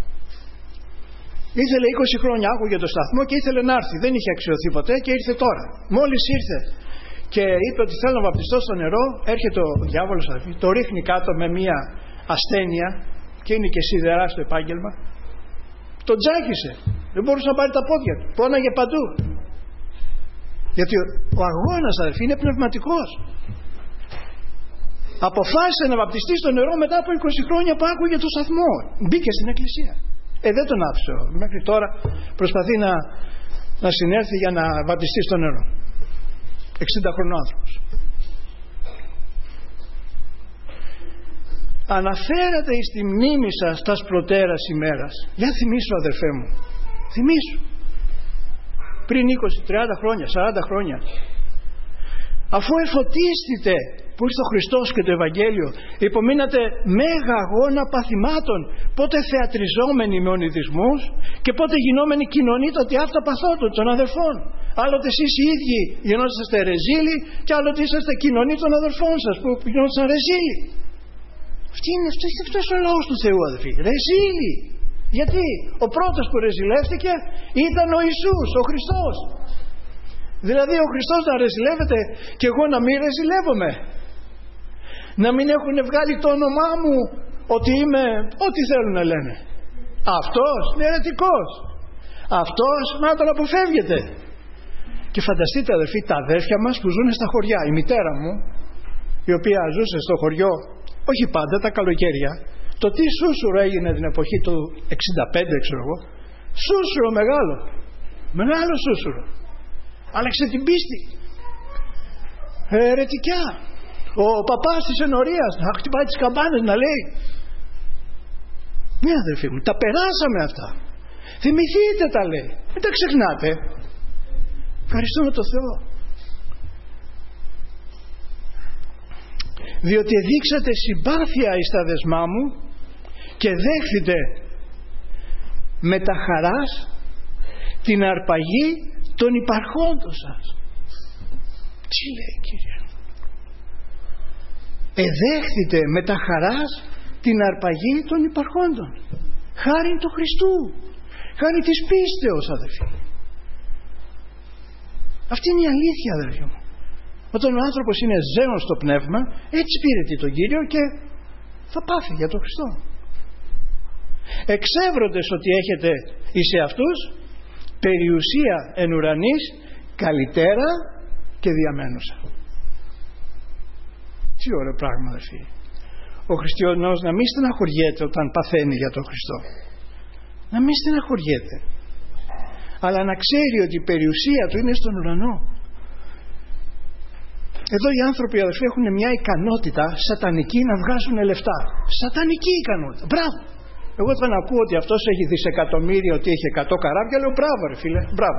Ήθελε είκοσι χρόνια, άκουγε το σταθμό και ήθελε να έρθει. Δεν είχε αξιωθεί ποτέ και ήρθε τώρα. Μόλις ήρθε και είπε ότι θέλω να βαπτιστώ στο νερό, έρχεται ο διάβολος, αδελφοί, το ρίχνει κάτω με μια ασθένεια, και είναι και σιδερά στο επάγγελμα. Τον τζάκισε. Δεν μπορούσε να πάρει τα πόδια του. Πόναγε παντού. Γιατί ο αγώνας, αδελφοί, είναι πνευματικός. Αποφάσισε να βαπτιστεί στο νερό μετά από είκοσι χρόνια που άκουγε το σταθμό. Μπήκε στην εκκλησία. Ε, δεν τον άφησε. Μέχρι τώρα προσπαθεί να, να συνέλθει για να βαπτιστεί στο νερό. εξήντα χρονών άνθρωπος. Αναφέρατε εις τη μνήμη σας τας προτέρας ημέρας. Για θυμίσου, αδερφέ μου. Θυμίσου. Πριν είκοσι, τριάντα χρόνια, σαράντα χρόνια. Αφού εφωτίστητε που ήρθε ο Χριστός και το Ευαγγέλιο, υπομείνατε μέγα αγώνα παθημάτων, πότε θεατριζόμενοι με ονειδισμούς και πότε γινόμενοι κοινωνήτατοι αυτά παθότων των αδερφών. Άλλοτε εσείς οι ίδιοι γινόσαστε ρεζίλοι και άλλοτε είσαστε κοινωνοί των αδερφών σας που γινόσασταν ρεζίλοι. Αυτή είναι, αυτός είναι αυτός ο λαός του Θεού, αδελφοί. Ρεζίλοι. Γιατί ο πρώτος που ρεζιλεύτηκε ήταν ο Ιησούς, ο Χριστός. Δηλαδή ο Χριστός να ρεζιλεύεται και εγώ να μην ρεζιλεύομαι. Να μην έχουν βγάλει το όνομά μου ότι είμαι ό,τι θέλουν να λένε. Αυτός είναι αιρετικός. Αυτός να τον αποφεύγετε. Και φανταστείτε αδερφοί, τα αδέρφια μας που ζουν στα χωριά. Η μητέρα μου, η οποία ζούσε στο χωριό, όχι πάντα, τα καλοκαίρια, το τι σούσουρο έγινε την εποχή του εξήντα πέντε, ξέρω εγώ, σούσουρο μεγάλο, μεγάλο σούσουρο, άλλαξε την πίστη, ε, αιρετικιά. Ο παπάς της ενορίας να χτυπάει τις καμπάνες, να λέει. Ναι αδερφοί μου, τα περάσαμε αυτά, θυμηθείτε τα λέει, μην τα ξεχνάτε. Ευχαριστούμε τον Θεό, διότι δείξατε συμπάθεια εις τα δεσμά μου και δέχθητε με τα χαράς την αρπαγή των υπαρχόντων σας. Τι λέει Κύριε? Εδέχθητε με τα χαράς την αρπαγή των υπαρχόντων, χάρη του Χριστού, χάρη της πίστεως αδερφοί. Αυτή είναι η αλήθεια αδερφοί μου. Όταν ο άνθρωπος είναι ζέος στο πνεύμα, έτσι υπηρετεί τον Κύριο και θα πάθει για τον Χριστό. Εξεύροντες ότι έχετε εις εαυτούς περιουσία εν ουρανής, καλυτέρα και διαμένουσα. Τι ωραίο πράγμα αδερφοί. Ο χριστιανός να μην στεναχωριέται όταν παθαίνει για τον Χριστό. Να μην στεναχωριέται. Αλλά να ξέρει ότι η περιουσία του είναι στον ουρανό. Εδώ οι άνθρωποι αδερφοί έχουν μια ικανότητα σατανική να βγάζουν λεφτά. Σατανική ικανότητα. Μπράβο. Εγώ όταν ακούω ότι αυτός έχει δισεκατομμύρια, ότι έχει εκατό καράβια, λέω μπράβο ρε φίλε, μπράβο.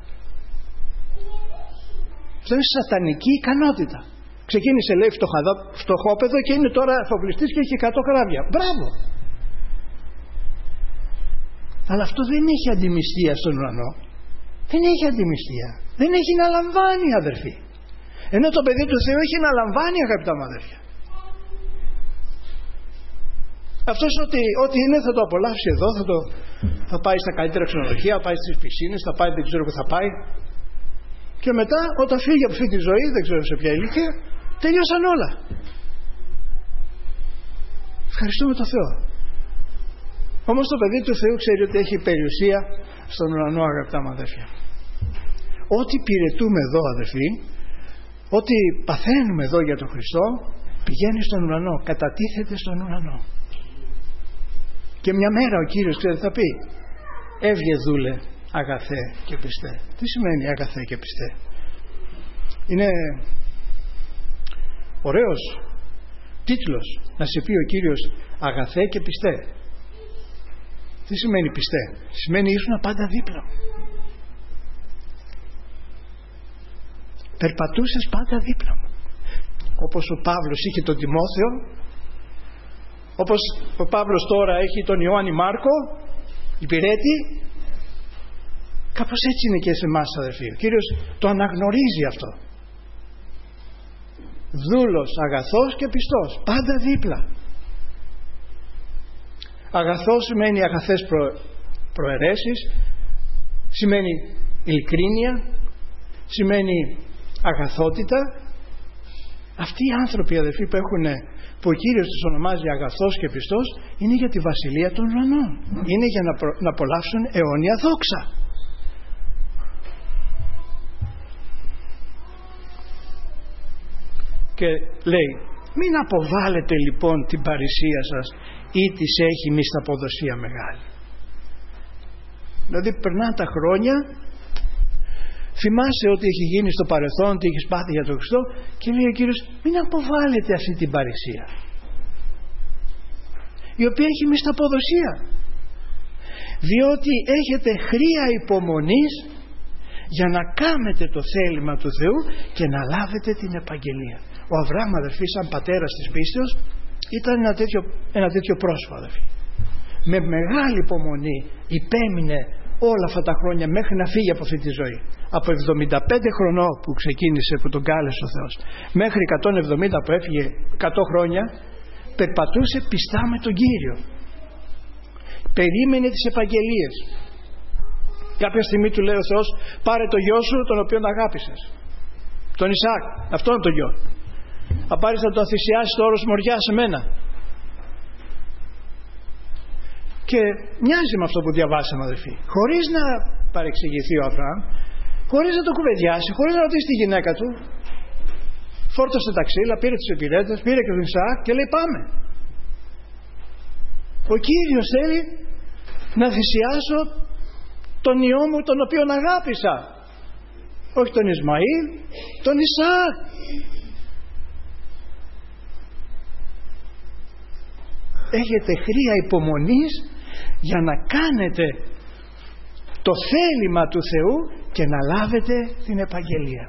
Αυτό είναι σατανική ικανότητα. Ξεκίνησε λέει φτωχόπεδο και είναι τώρα εφοπλιστής και έχει εκατό καράβια. Μπράβο. Αλλά αυτό δεν έχει αντιμυστία στον ουρανό. Δεν έχει αντιμυστία. Δεν έχει να λαμβάνει αδερφοί. Ενώ το παιδί του Θεού έχει να λαμβάνει αγαπητά μου αδέρφια. Αυτός ότι, ό,τι είναι θα το απολαύσει εδώ, θα, το, θα πάει στα καλύτερα ξενοδοχεία, θα πάει στις πισίνες, θα πάει δεν ξέρω που θα πάει. Και μετά όταν φύγει από αυτή τη ζωή, δεν ξέρω σε ποια ηλικία, τελειώσαν όλα. Ευχαριστούμε τον Θεό. Όμως το παιδί του Θεού ξέρει ότι έχει περιουσία στον ουρανό αγαπητά μου αδέρφια. Ό,τι υπηρετούμε εδώ αδερφοί, ό,τι παθαίνουμε εδώ για τον Χριστό, πηγαίνει στον ουρανό, κατατίθεται στον ουρανό. Και μια μέρα ο Κύριος ξέρετε θα πει, έβγε δούλε αγαθέ και πιστέ. Τι σημαίνει αγαθέ και πιστέ? Είναι ωραίος τίτλος να σε πει ο Κύριος αγαθέ και πιστέ. Τι σημαίνει πιστέ? Σημαίνει ήσουν πάντα δίπλα μου. Περπατούσες πάντα δίπλα μου. Όπως ο Παύλος είχε τον Τιμόθεο, όπως ο Παύλος τώρα έχει τον Ιωάννη Μάρκο υπηρέτη, κάπως έτσι είναι και σε εμάς αδερφοί. Ο Κύριος το αναγνωρίζει αυτό. Δούλος, αγαθός και πιστός, πάντα δίπλα. Αγαθός σημαίνει αγαθές προ, προαιρέσεις, σημαίνει ειλικρίνεια, σημαίνει αγαθότητα. Αυτοί οι άνθρωποι αδερφοί που έχουν, που ο Κύριος τους ονομάζει αγαθός και πιστός, είναι για τη βασιλεία των ουρανών. Είναι για να, προ, να απολαύσουν αιώνια δόξα. Και λέει, μην αποβάλλετε λοιπόν την παρησία σας ή της έχει μισθαποδοσία μεγάλη. Δηλαδή περνά τα χρόνια, θυμάσαι ότι έχει γίνει στο παρελθόν, ότι έχεις πάθει για τον Χριστό, και λέει ο Κύριος, μην αποβάλλετε αυτή την παρησία, η οποία έχει μισθαποδοσία, διότι έχετε χρία υπομονής για να κάνετε το θέλημα του Θεού και να λάβετε την επαγγελία. Ο Αβραάμ αδερφοί, σαν πατέρας της πίστεως, ήταν ένα τέτοιο, ένα τέτοιο πρόσωπο αδερφοί. Με μεγάλη υπομονή υπέμεινε όλα αυτά τα χρόνια μέχρι να φύγει από αυτή τη ζωή. Από εβδομήντα πέντε χρονών που ξεκίνησε, που τον κάλεσε ο Θεός, μέχρι εκατόν εβδομήντα που έφυγε, εκατό χρόνια, περπατούσε πιστά με τον Κύριο. περίμενε τις επαγγελίες. Κάποια στιγμή του λέει ο Θεός, πάρε το γιο σου τον οποίον αγάπησες, τον Ισαάκ, αυτόν τον γιο. Αν πάρεις να τον θυσιάσεις το όρος μοριά σε μένα. Και μοιάζει με αυτό που διαβάσαμε, αδελφοί. Χωρίς να παρεξηγηθεί ο Αβραάμ, χωρίς να το κουβεντιάσει, χωρίς να ρωτήσει τη γυναίκα του, φόρτωσε τα ξύλα, πήρε τους υπηρέτες, πήρε και τον Ισαάκ και λέει πάμε. Ο Κύριος θέλει να θυσιάσω τον ιό μου τον οποίον αγάπησα. Όχι τον Ισμαήλ, τον Ισαάκ. Έχετε χρία υπομονής για να κάνετε το θέλημα του Θεού και να λάβετε την επαγγελία.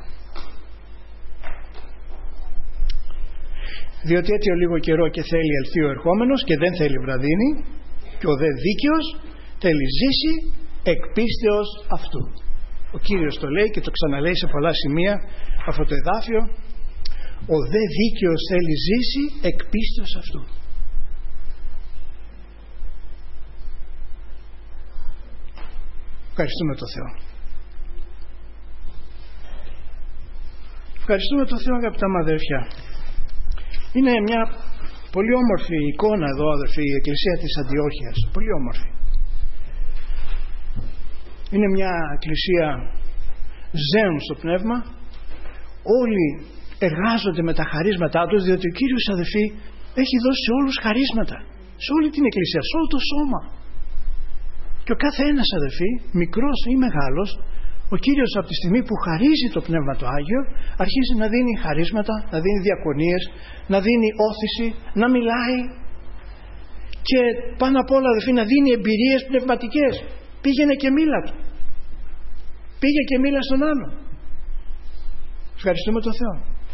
Διότι έτσι ο λίγο καιρό και θέλει ελθεί ο ερχόμενος και δεν θέλει βραδύνη, και ο δε δίκαιος θέλει ζήσει εκ πίστεως αυτού. Ο Κύριος το λέει και το ξαναλέει σε πολλά σημεία αυτό το εδάφιο. Ο δε δίκαιος θέλει ζήσει εκ πίστεως αυτού. Ευχαριστούμε τον Θεό. Ευχαριστούμε τον Θεό, αγαπητά μου αδέρφια. Είναι μια πολύ όμορφη εικόνα εδώ, αδερφοί, η εκκλησία της Αντιόχειας. Πολύ όμορφη. Είναι μια εκκλησία ζέων στο πνεύμα. Όλοι εργάζονται με τα χαρίσματά τους, διότι ο Κύριος, αδερφοί, έχει δώσει σε όλους χαρίσματα. Σε όλη την εκκλησία, σε όλο το σώμα. Και ο κάθε ένας, αδερφοί, μικρός ή μεγάλος, ο Κύριος από τη στιγμή που χαρίζει το Πνεύμα το Άγιο, αρχίζει να δίνει χαρίσματα, να δίνει διακονίες, να δίνει όθηση, να μιλάει και πάνω απ' όλα, αδερφοί, να δίνει εμπειρίες πνευματικές. Πήγαινε και μίλα του. Πήγε και μίλα στον άλλον. Ευχαριστούμε τον Θεό.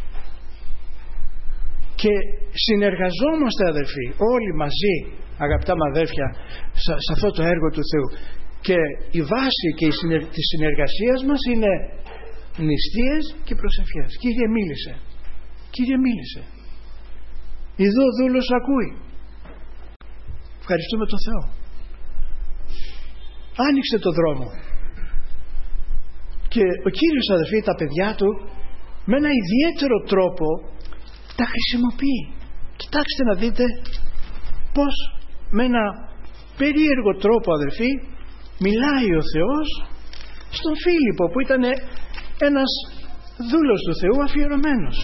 Και συνεργαζόμαστε, αδερφοί, όλοι μαζί, αγαπητά μου αδέρφια, σε αυτό το έργο του Θεού. Και η βάση και η συνεργ... της συνεργασίας μας είναι νηστείες και προσευχές. Κύριε μίλησε. Κύριε μίλησε. Ιδού ο δούλος ακούει. Ευχαριστούμε τον Θεό. Άνοιξε το δρόμο. Και ο Κύριος, αδερφοί, τα παιδιά του με ένα ιδιαίτερο τρόπο τα χρησιμοποιεί. Κοιτάξτε να δείτε πως με ένα περίεργο τρόπο, αδερφοί, μιλάει ο Θεός στον Φίλιππο, που ήταν ένας δούλος του Θεού αφιερωμένος.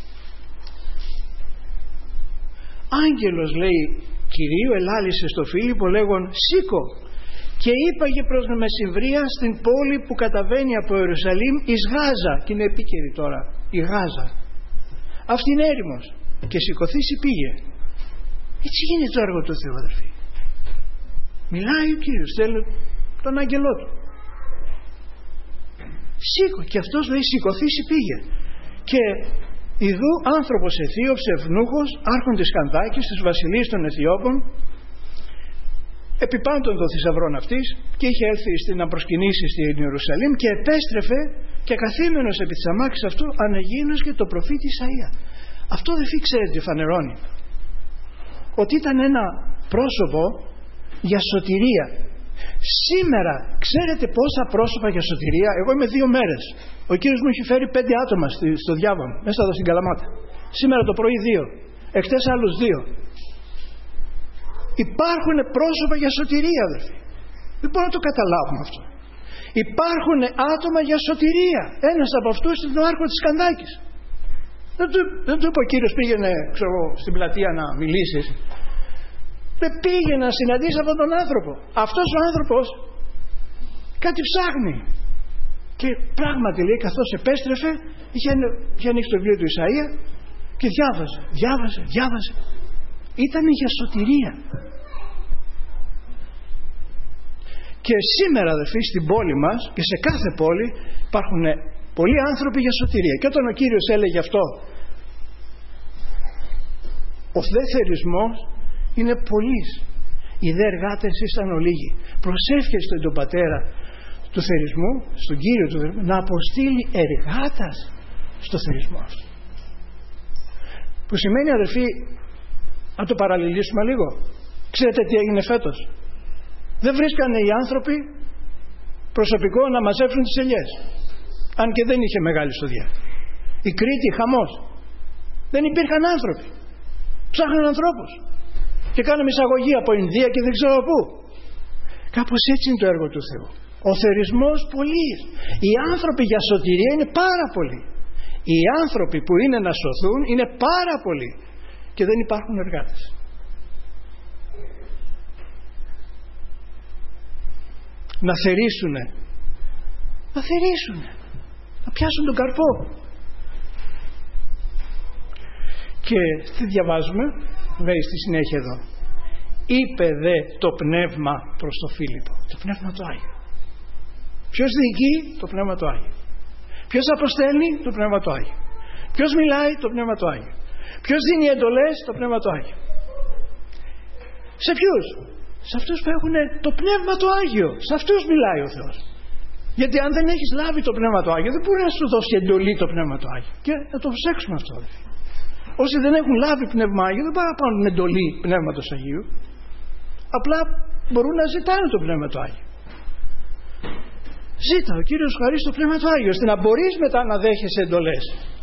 Άγγελος, λέει, Κυρίου ελάλησε στο Φίλιππο λέγον σήκω και είπαγε προς μεσημβρία στην πόλη που καταβαίνει από Ιερουσαλήμ εις Γάζα, και είναι επίκαιρη τώρα η Γάζα. Αυτή είναι έρημος, και σηκωθήσει πήγε. Έτσι γίνεται το έργο του Θεού, αδερφοί. Μιλάει ο Κύριος, θέλει τον άγγελό του. Σήκω, και αυτός λέει σηκωθήσει πήγε. Και ιδού άνθρωπος Αιθίωπς ευνούχος, άρχοντες Κανδάκης της βασιλείας των Αιθιώπων, επί πάντων των θησαυρών αυτής, και είχε έλθει στην να προσκυνήσει στην Ιερουσαλήμ, και επέστρεφε και καθήμενος επί της αμάξης αυτού αναγίνωσε το προφήτη Ισαΐα. Αυτό δεν ξέρετε, φανερώνει ότι ήταν ένα πρόσωπο για σωτηρία. Σήμερα ξέρετε πόσα πρόσωπα για σωτηρία? Εγώ είμαι δύο μέρες. Ο Κύριος μου έχει φέρει πέντε άτομα στο διάβολο, μέσα εδώ στην Καλαμάτα. Σήμερα το πρωί δύο. Εχθές άλλους δύο. Υπάρχουν πρόσωπα για σωτηρία, αδερφοί. Δεν μπορούμε να το καταλάβουμε αυτό. Υπάρχουν άτομα για σωτηρία. Ένας από αυτούς είναι ο άρχοντας Κανδάκης. Δεν του, δεν του είπε ο Κύριος πήγαινε ξέρω, στην πλατεία να μιλήσεις. Δεν πήγε να συναντήσει αυτόν τον άνθρωπο. Αυτός ο άνθρωπος κάτι ψάχνει. Και πράγματι, λέει, καθώς επέστρεφε, είχε, είχε ανοίξει το βιβλίο του Ισαΐα και διάβαζε, διάβαζε, διάβαζε. Ήτανε για σωτηρία. Και σήμερα, αδελφοί, στην πόλη μας και σε κάθε πόλη υπάρχουν πολλοί άνθρωποι για σωτηρία. Και όταν ο Κύριος έλεγε αυτό, ο δε θερισμός είναι πολλής, οι δε εργάτες ήσαν ολίγοι. Προσεύχεστε τον πατέρα του θερισμού, στον Κύριο του θερισμού, να αποστείλει εργάτας στο θερισμό αυτό. Που σημαίνει, αδελφοί, να το παραλληλήσουμε λίγο. Ξέρετε τι έγινε φέτος? Δεν βρίσκανε οι άνθρωποι προσωπικό να μαζέψουν τις ελιές. Αν και δεν είχε μεγάλη στοδιά. Η Κρήτη, χαμός. Δεν υπήρχαν άνθρωποι. Ψάχναν ανθρώπους. Και κάναμε εισαγωγή από Ινδία και δεν ξέρω πού. Κάπως έτσι είναι το έργο του Θεού. Ο θερισμός πολλής. Οι άνθρωποι για σωτηρία είναι πάρα πολλοί. Οι άνθρωποι που είναι να σωθούν είναι πάρα πολλοί. Και δεν υπάρχουν εργάτες. Να θερήσουνε. Να θερήσουνε. Να πιάσουν τον καρπό. Και τι διαβάζουμε? Λέει στη συνέχεια εδώ. Είπε δε το πνεύμα προς το Φίλιππο. Το πνεύμα το Άγιο. Ποιος διοικεί? Το πνεύμα το Άγιο. Ποιος αποστέλνει? Το πνεύμα το Άγιο. Ποιος μιλάει? Το πνεύμα το Άγιο. Ποιος δίνει εντολές? Το πνεύμα το Άγιο. Σε ποιους? Σε αυτούς που έχουν το πνεύμα το Άγιο. Σε αυτούς μιλάει ο Θεός. Γιατί αν δεν έχεις λάβει το πνεύμα το Άγιο, δεν μπορεί να σου δώσει εντολή το πνεύμα το Άγιο. Και να το προσέξουμε αυτό. Δε. Όσοι δεν έχουν λάβει πνεύμα Άγιο δεν μπορούν να πάρουν εντολή πνεύματος Αγίου. Απλά μπορούν να ζητάνε το πνεύμα το Άγιο. Ζήτα, ο Κύριος χαρίσει το πνεύμα το Άγιο, ώστε να μπορείς μετά να δέχεσαι εντολές.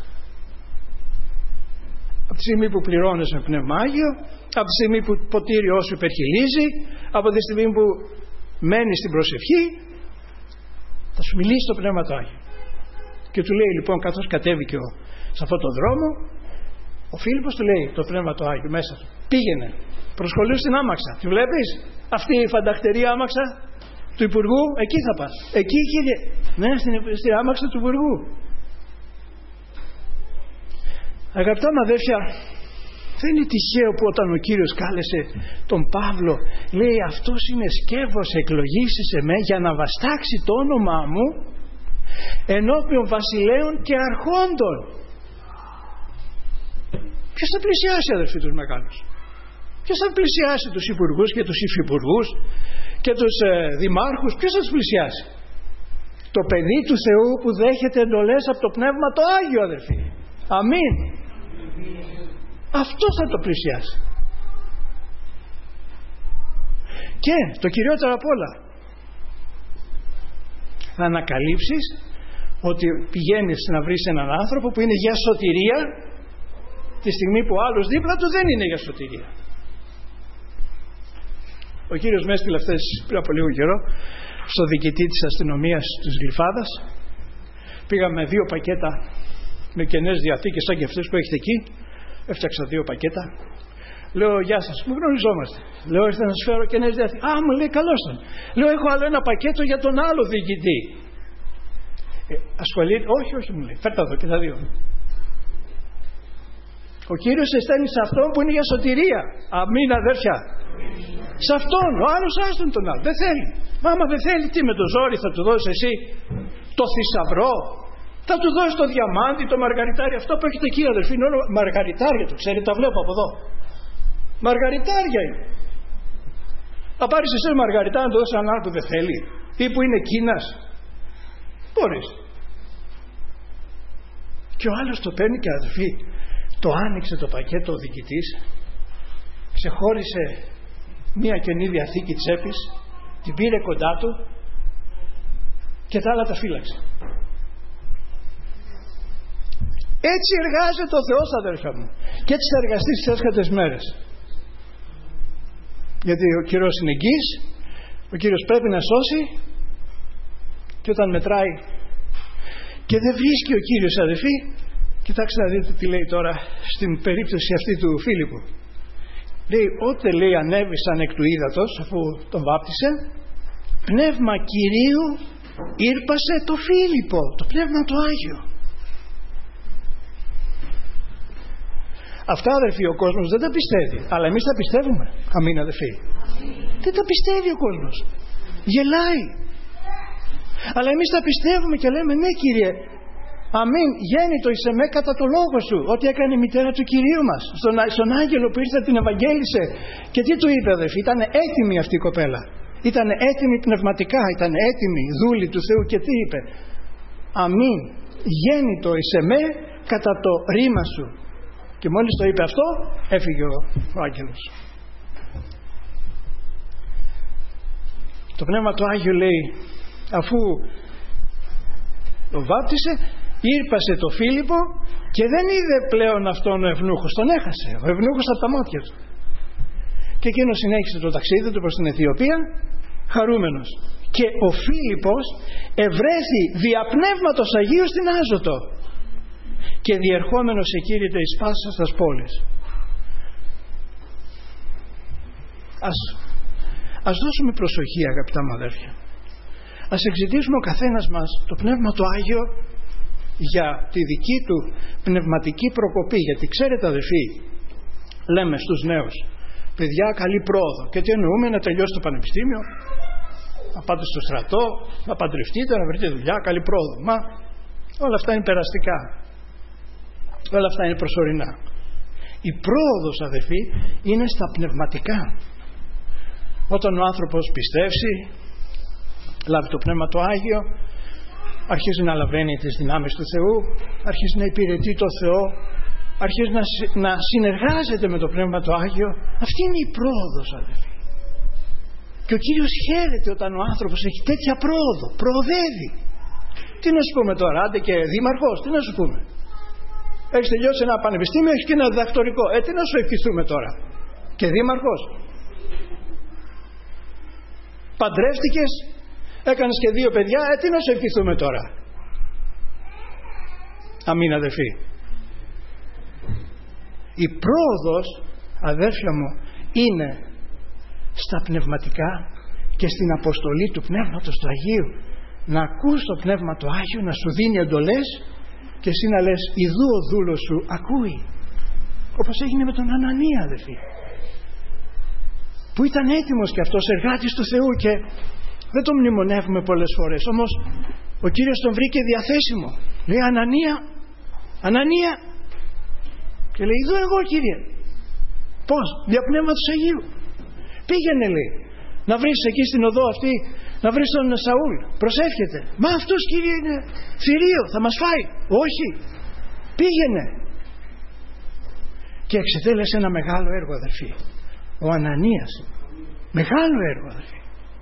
Από τη στιγμή που πληρώνεις με πνεύμα Άγιο, από τη στιγμή που το ποτήριό σου υπερχιλίζει, από τη στιγμή που μένεις στην προσευχή, θα σου μιλήσει το πνεύμα το Άγιο. Και του λέει λοιπόν, καθώς κατέβηκε ο, σε αυτόν τον δρόμο, ο Φίλιππος του λέει το πνεύμα το Άγιο μέσα του. Πήγαινε, προσχολείου στην άμαξα. Τη βλέπεις? Αυτή η φανταχτερή άμαξα του Υπουργού, εκεί θα πας. Εκεί, κύριε. Ναι, στην, στην άμαξα του Υπουργού. Αγαπητά μου αδέρφια, δεν είναι τυχαίο που όταν ο Κύριος κάλεσε τον Παύλο, λέει αυτός είναι σκεύος εκλογής σε με για να βαστάξει το όνομά μου ενώπιον βασιλέων και αρχόντων. Ποιος θα πλησιάσει, αδερφοί, τους μεγάλους? Ποιος θα πλησιάσει τους υπουργούς και τους υφυπουργούς και τους ε, δημάρχους? Ποιος θα τους πλησιάσει? Το παιδί του Θεού που δέχεται εντολές από το Πνεύμα το Άγιο, αδερφοί. Αμήν. Αυτό θα το πλησιάσει. Και το κυριότερο απ' όλα, θα ανακαλύψεις ότι πηγαίνεις να βρεις έναν άνθρωπο που είναι για σωτηρία τη στιγμή που ο άλλος δίπλα του δεν είναι για σωτηρία. Ο Κύριος με έστειλε αυτές πριν από λίγο καιρό στο διοικητή της αστυνομίας της Γλυφάδας. Πήγαμε δύο πακέτα με κενές διαθήκες σαν και αυτές που έχετε εκεί. Έφτιαξα δύο πακέτα. Λέω γεια σας, μου γνωριζόμαστε. Λέω ήρθα να σας φέρω κενές διαθήκες. Α, μου λέει καλώς τον. Λέω έχω άλλο ένα πακέτο για τον άλλο διοικητή. Ε, ασχολείται, όχι, όχι μου λέει. Φέρτα εδώ και τα δύο. Ο Κύριος σε στέλνει σε αυτόν που είναι για σωτηρία. Αμήν, αδέρφια. Σε αυτόν, ο άλλος άστον τον άλλο. Δεν θέλει. Μα άμα δεν θέλει, τι με το ζόρι θα του δώσεις εσύ? Το θησαυρό? Θα του δώσεις το διαμάντι, το μαργαριτάρι? Αυτό που έχετε εκεί, αδερφοί, είναι όλο μαργαριτάρια. Το ξέρετε, τα βλέπω από εδώ. Μαργαριτάρια είναι. Θα πάρεις εσύ μαργαριτάρι να το δώσεις έναν άλλο που δεν θέλει ή που είναι Κίνας? Μπορείς. Και ο άλλος το παίρνει και, αδερφοί, το άνοιξε το πακέτο ο διοικητής, ξεχώρισε μία καινή διαθήκη τσέπης, την πήρε κοντά του και τα άλλα τα φύλαξε. Έτσι εργάζεται ο Θεός, αδέρφια μου, και έτσι θα εργαστεί στις έσχατες μέρες. Γιατί ο Κύριος είναι εγγύης, ο Κύριος πρέπει να σώσει, και όταν μετράει και δεν βρίσκει ο Κύριος, αδερφοί, κοιτάξτε να δείτε τι λέει τώρα στην περίπτωση αυτή του Φίλιππου. Λέει, ότε λέει ανέβησαν εκ του ύδατος, αφού τον βάπτισε, πνεύμα Κυρίου ήρπασε το Φίλιππο, το πνεύμα το Άγιο. Αυτά, αδερφοί, ο κόσμος δεν τα πιστεύει, αλλά εμείς τα πιστεύουμε. Αμήν, αδερφοί. Δεν τα πιστεύει ο κόσμος. Γελάει. Αλλά εμείς τα πιστεύουμε και λέμε, ναι, Κύριε, αμήν, γέννητο εις εμέ κατά το λόγο σου, ό,τι έκανε η μητέρα του Κυρίου μας, στον, στον άγγελο που ήρθε την Ευαγγέλισε. Και τι του είπε, αδερφοί? Ήταν έτοιμη αυτή η κοπέλα. Ήταν έτοιμη πνευματικά, ήταν έτοιμη, δούλη του Θεού. Και τι είπε? Αμήν, γέννητο εις εμέ κατά το ρήμα σου. Και μόλις το είπε αυτό, έφυγε ο, ο άγγελος. Το Πνεύμα το Άγιο, λέει, αφού το βάπτισε, ήρπασε το Φίλιππο και δεν είδε πλέον αυτόν ο ευνούχος, τον έχασε ο ευνούχος από τα μάτια του, και εκείνος συνέχισε το ταξίδι του προς την Αιθιοπία χαρούμενος. Και ο Φίλιππος ευρέθη δια Πνεύματος Αγίου στην Άζωτο και διερχόμενος εκήρυτε εις πάσας τας πόλεις. Ας, ας δώσουμε προσοχή, αγαπητά μου αδέρφια. Ας εξητήσουμε ο καθένας μας το Πνεύμα το Άγιο για τη δική του πνευματική προκοπή. Γιατί ξέρετε, αδερφοί, λέμε στους νέους, παιδιά, καλή πρόοδο. Και τι εννοούμε? Να τελειώσει το πανεπιστήμιο, να πάτε στο στρατό, να παντρευτείτε, να βρείτε δουλειά, καλή πρόοδο. Μα όλα αυτά είναι περαστικά. Όλα αυτά είναι προσωρινά. Η πρόοδος, αδερφοί, είναι στα πνευματικά. Όταν ο άνθρωπος πιστεύσει, λάβει το Πνεύμα το Άγιο, αρχίζει να λαβαίνει τις δυνάμεις του Θεού, αρχίζει να υπηρετεί το Θεό, αρχίζει να, να συνεργάζεται με το Πνεύμα το Άγιο. Αυτή είναι η πρόοδος, αδελφοί. Και ο Κύριος χαίρεται όταν ο άνθρωπος έχει τέτοια πρόοδο, προοδεύει. Τι να σου πούμε τώρα, άντε και δήμαρχος, τι να σου πούμε? Έχεις τελειώσει ένα πανεπιστήμιο, έχεις και ένα διδακτορικό, ε τι να σου ευχηθούμε τώρα? Και δήμαρχος? Παντρεύτηκες, έκανες και δύο παιδιά, ε τι να σου ευχηθούμε τώρα? Αμήν, αδελφοί. Η πρόοδος, αδέρφια μου, είναι στα πνευματικά και στην αποστολή του Πνεύματος του Αγίου. Να ακούς το Πνεύμα του Άγιο να σου δίνει εντολές και εσύ να λες, ιδού ο δούλος σου ακούει. Όπως έγινε με τον Ανανία, αδελφοί, που ήταν έτοιμος και αυτός εργάτης του Θεού και δεν τον μνημονεύουμε πολλές φορές, όμως ο Κύριος τον βρήκε διαθέσιμο. Λέει, Ανανία, Ανανία, και λέει, εδώ εγώ, Κύριε. Πώς? Δια Πνεύματος Αγίου. Πήγαινε, λέει, να βρεις εκεί στην οδό αυτή, να βρεις τον Σαούλ, προσεύχεται. Μα αυτός, Κύριε, είναι θηρίο, θα μας φάει. Όχι, πήγαινε. Και εξετέλεσε ένα μεγάλο έργο, αδερφοί. Ο Ανανίας, μεγάλο έργο, αδερφοί.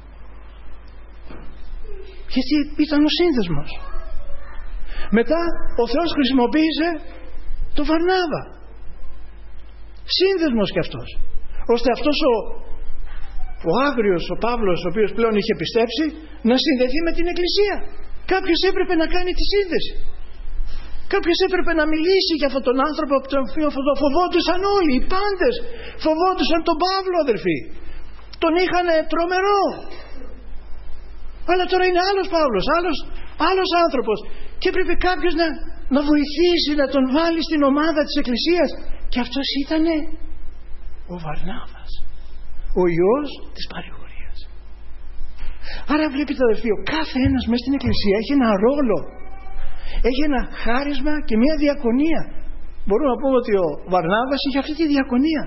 Γιατί ήταν ο σύνδεσμος. Μετά ο Θεός χρησιμοποίησε τον Βαρνάβα, σύνδεσμος κι αυτός, ώστε αυτός ο, ο άγριος, ο Παύλος, ο οποίος πλέον είχε πιστέψει, να συνδεθεί με την Εκκλησία. Κάποιος έπρεπε να κάνει τη σύνδεση. Κάποιος έπρεπε να μιλήσει για αυτόν τον άνθρωπο από τον οποίο φοβόντουσαν όλοι, οι πάντες φοβόντουσαν τον Παύλο, αδερφοί. Τον είχαν τρομερό. Αλλά τώρα είναι άλλος Παύλος, άλλος, άλλος άνθρωπος, και έπρεπε κάποιος να, να βοηθήσει, να τον βάλει στην ομάδα της Εκκλησίας. Και αυτός ήταν ο Βαρνάβας, ο Υιός της παρηγορίας. Άρα βλέπετε, αδερφοί, ο κάθε ένας μέσα στην Εκκλησία έχει ένα ρόλο, έχει ένα χάρισμα και μια διακονία. Μπορούμε να πούμε ότι ο Βαρνάβας είχε αυτή τη διακονία,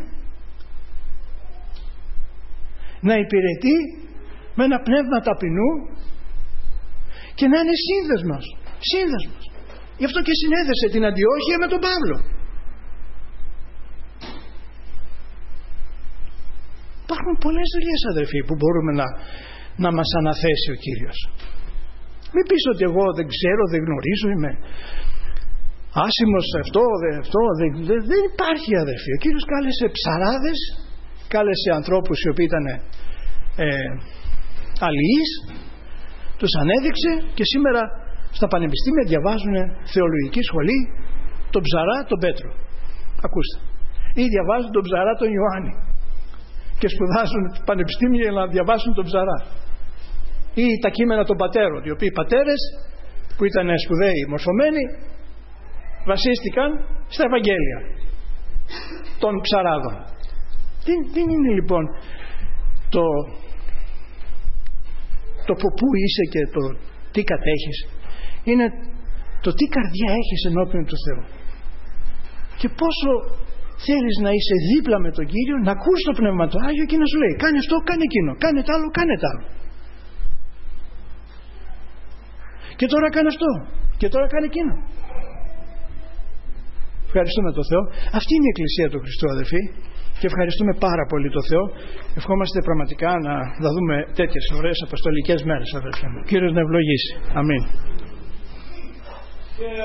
να υπηρετεί με ένα πνεύμα ταπεινού και να είναι σύνδεσμος, σύνδεσμος. Γι' αυτό και συνέδεσε την Αντιόχεια με τον Παύλο. Υπάρχουν πολλές δουλειές, αδερφοί, που μπορούμε να, να μας αναθέσει ο Κύριος. Μην πεις ότι εγώ δεν ξέρω, δεν γνωρίζω, είμαι άσημος σε αυτό, δε, αυτό δε, δε, δεν υπάρχει, αδερφοί. Ο Κύριος κάλεσε ψαράδες, κάλεσε ανθρώπους οι οποίοι ήταν ε, αλληλείς, τους ανέδειξε, και σήμερα στα πανεπιστήμια διαβάζουν θεολογική σχολή τον ψαρά τον Πέτρο, ακούστε, ή διαβάζουν τον ψαρά τον Ιωάννη και σπουδάζουν πανεπιστήμια για να διαβάσουν τον ψαρά, ή τα κείμενα των πατέρων, οι οποίοι πατέρες που ήταν σπουδαίοι μορφωμένοι βασίστηκαν στα Ευαγγέλια των ψαράδων. Δεν, δεν είναι λοιπόν το το από πού είσαι και το τι κατέχεις, είναι το τι καρδιά έχεις ενώπιον του Θεού και πόσο θέλεις να είσαι δίπλα με τον Κύριο, να ακούς το Πνεύμα του Άγιο και να σου λέει, κάνε αυτό, κάνε εκείνο, κάνε τ' άλλο, κάνε τ' άλλο, και τώρα κάνε αυτό και τώρα κάνε εκείνο. Ευχαριστούμε τον Θεό. Αυτή είναι η Εκκλησία του Χριστού, αδελφοί, και ευχαριστούμε πάρα πολύ τον Θεό. Ευχόμαστε πραγματικά να, να δούμε τέτοιες ωραίες αποστολικές μέρες, αδελφοί μου. Κύριος να ευλογήσει. Αμήν.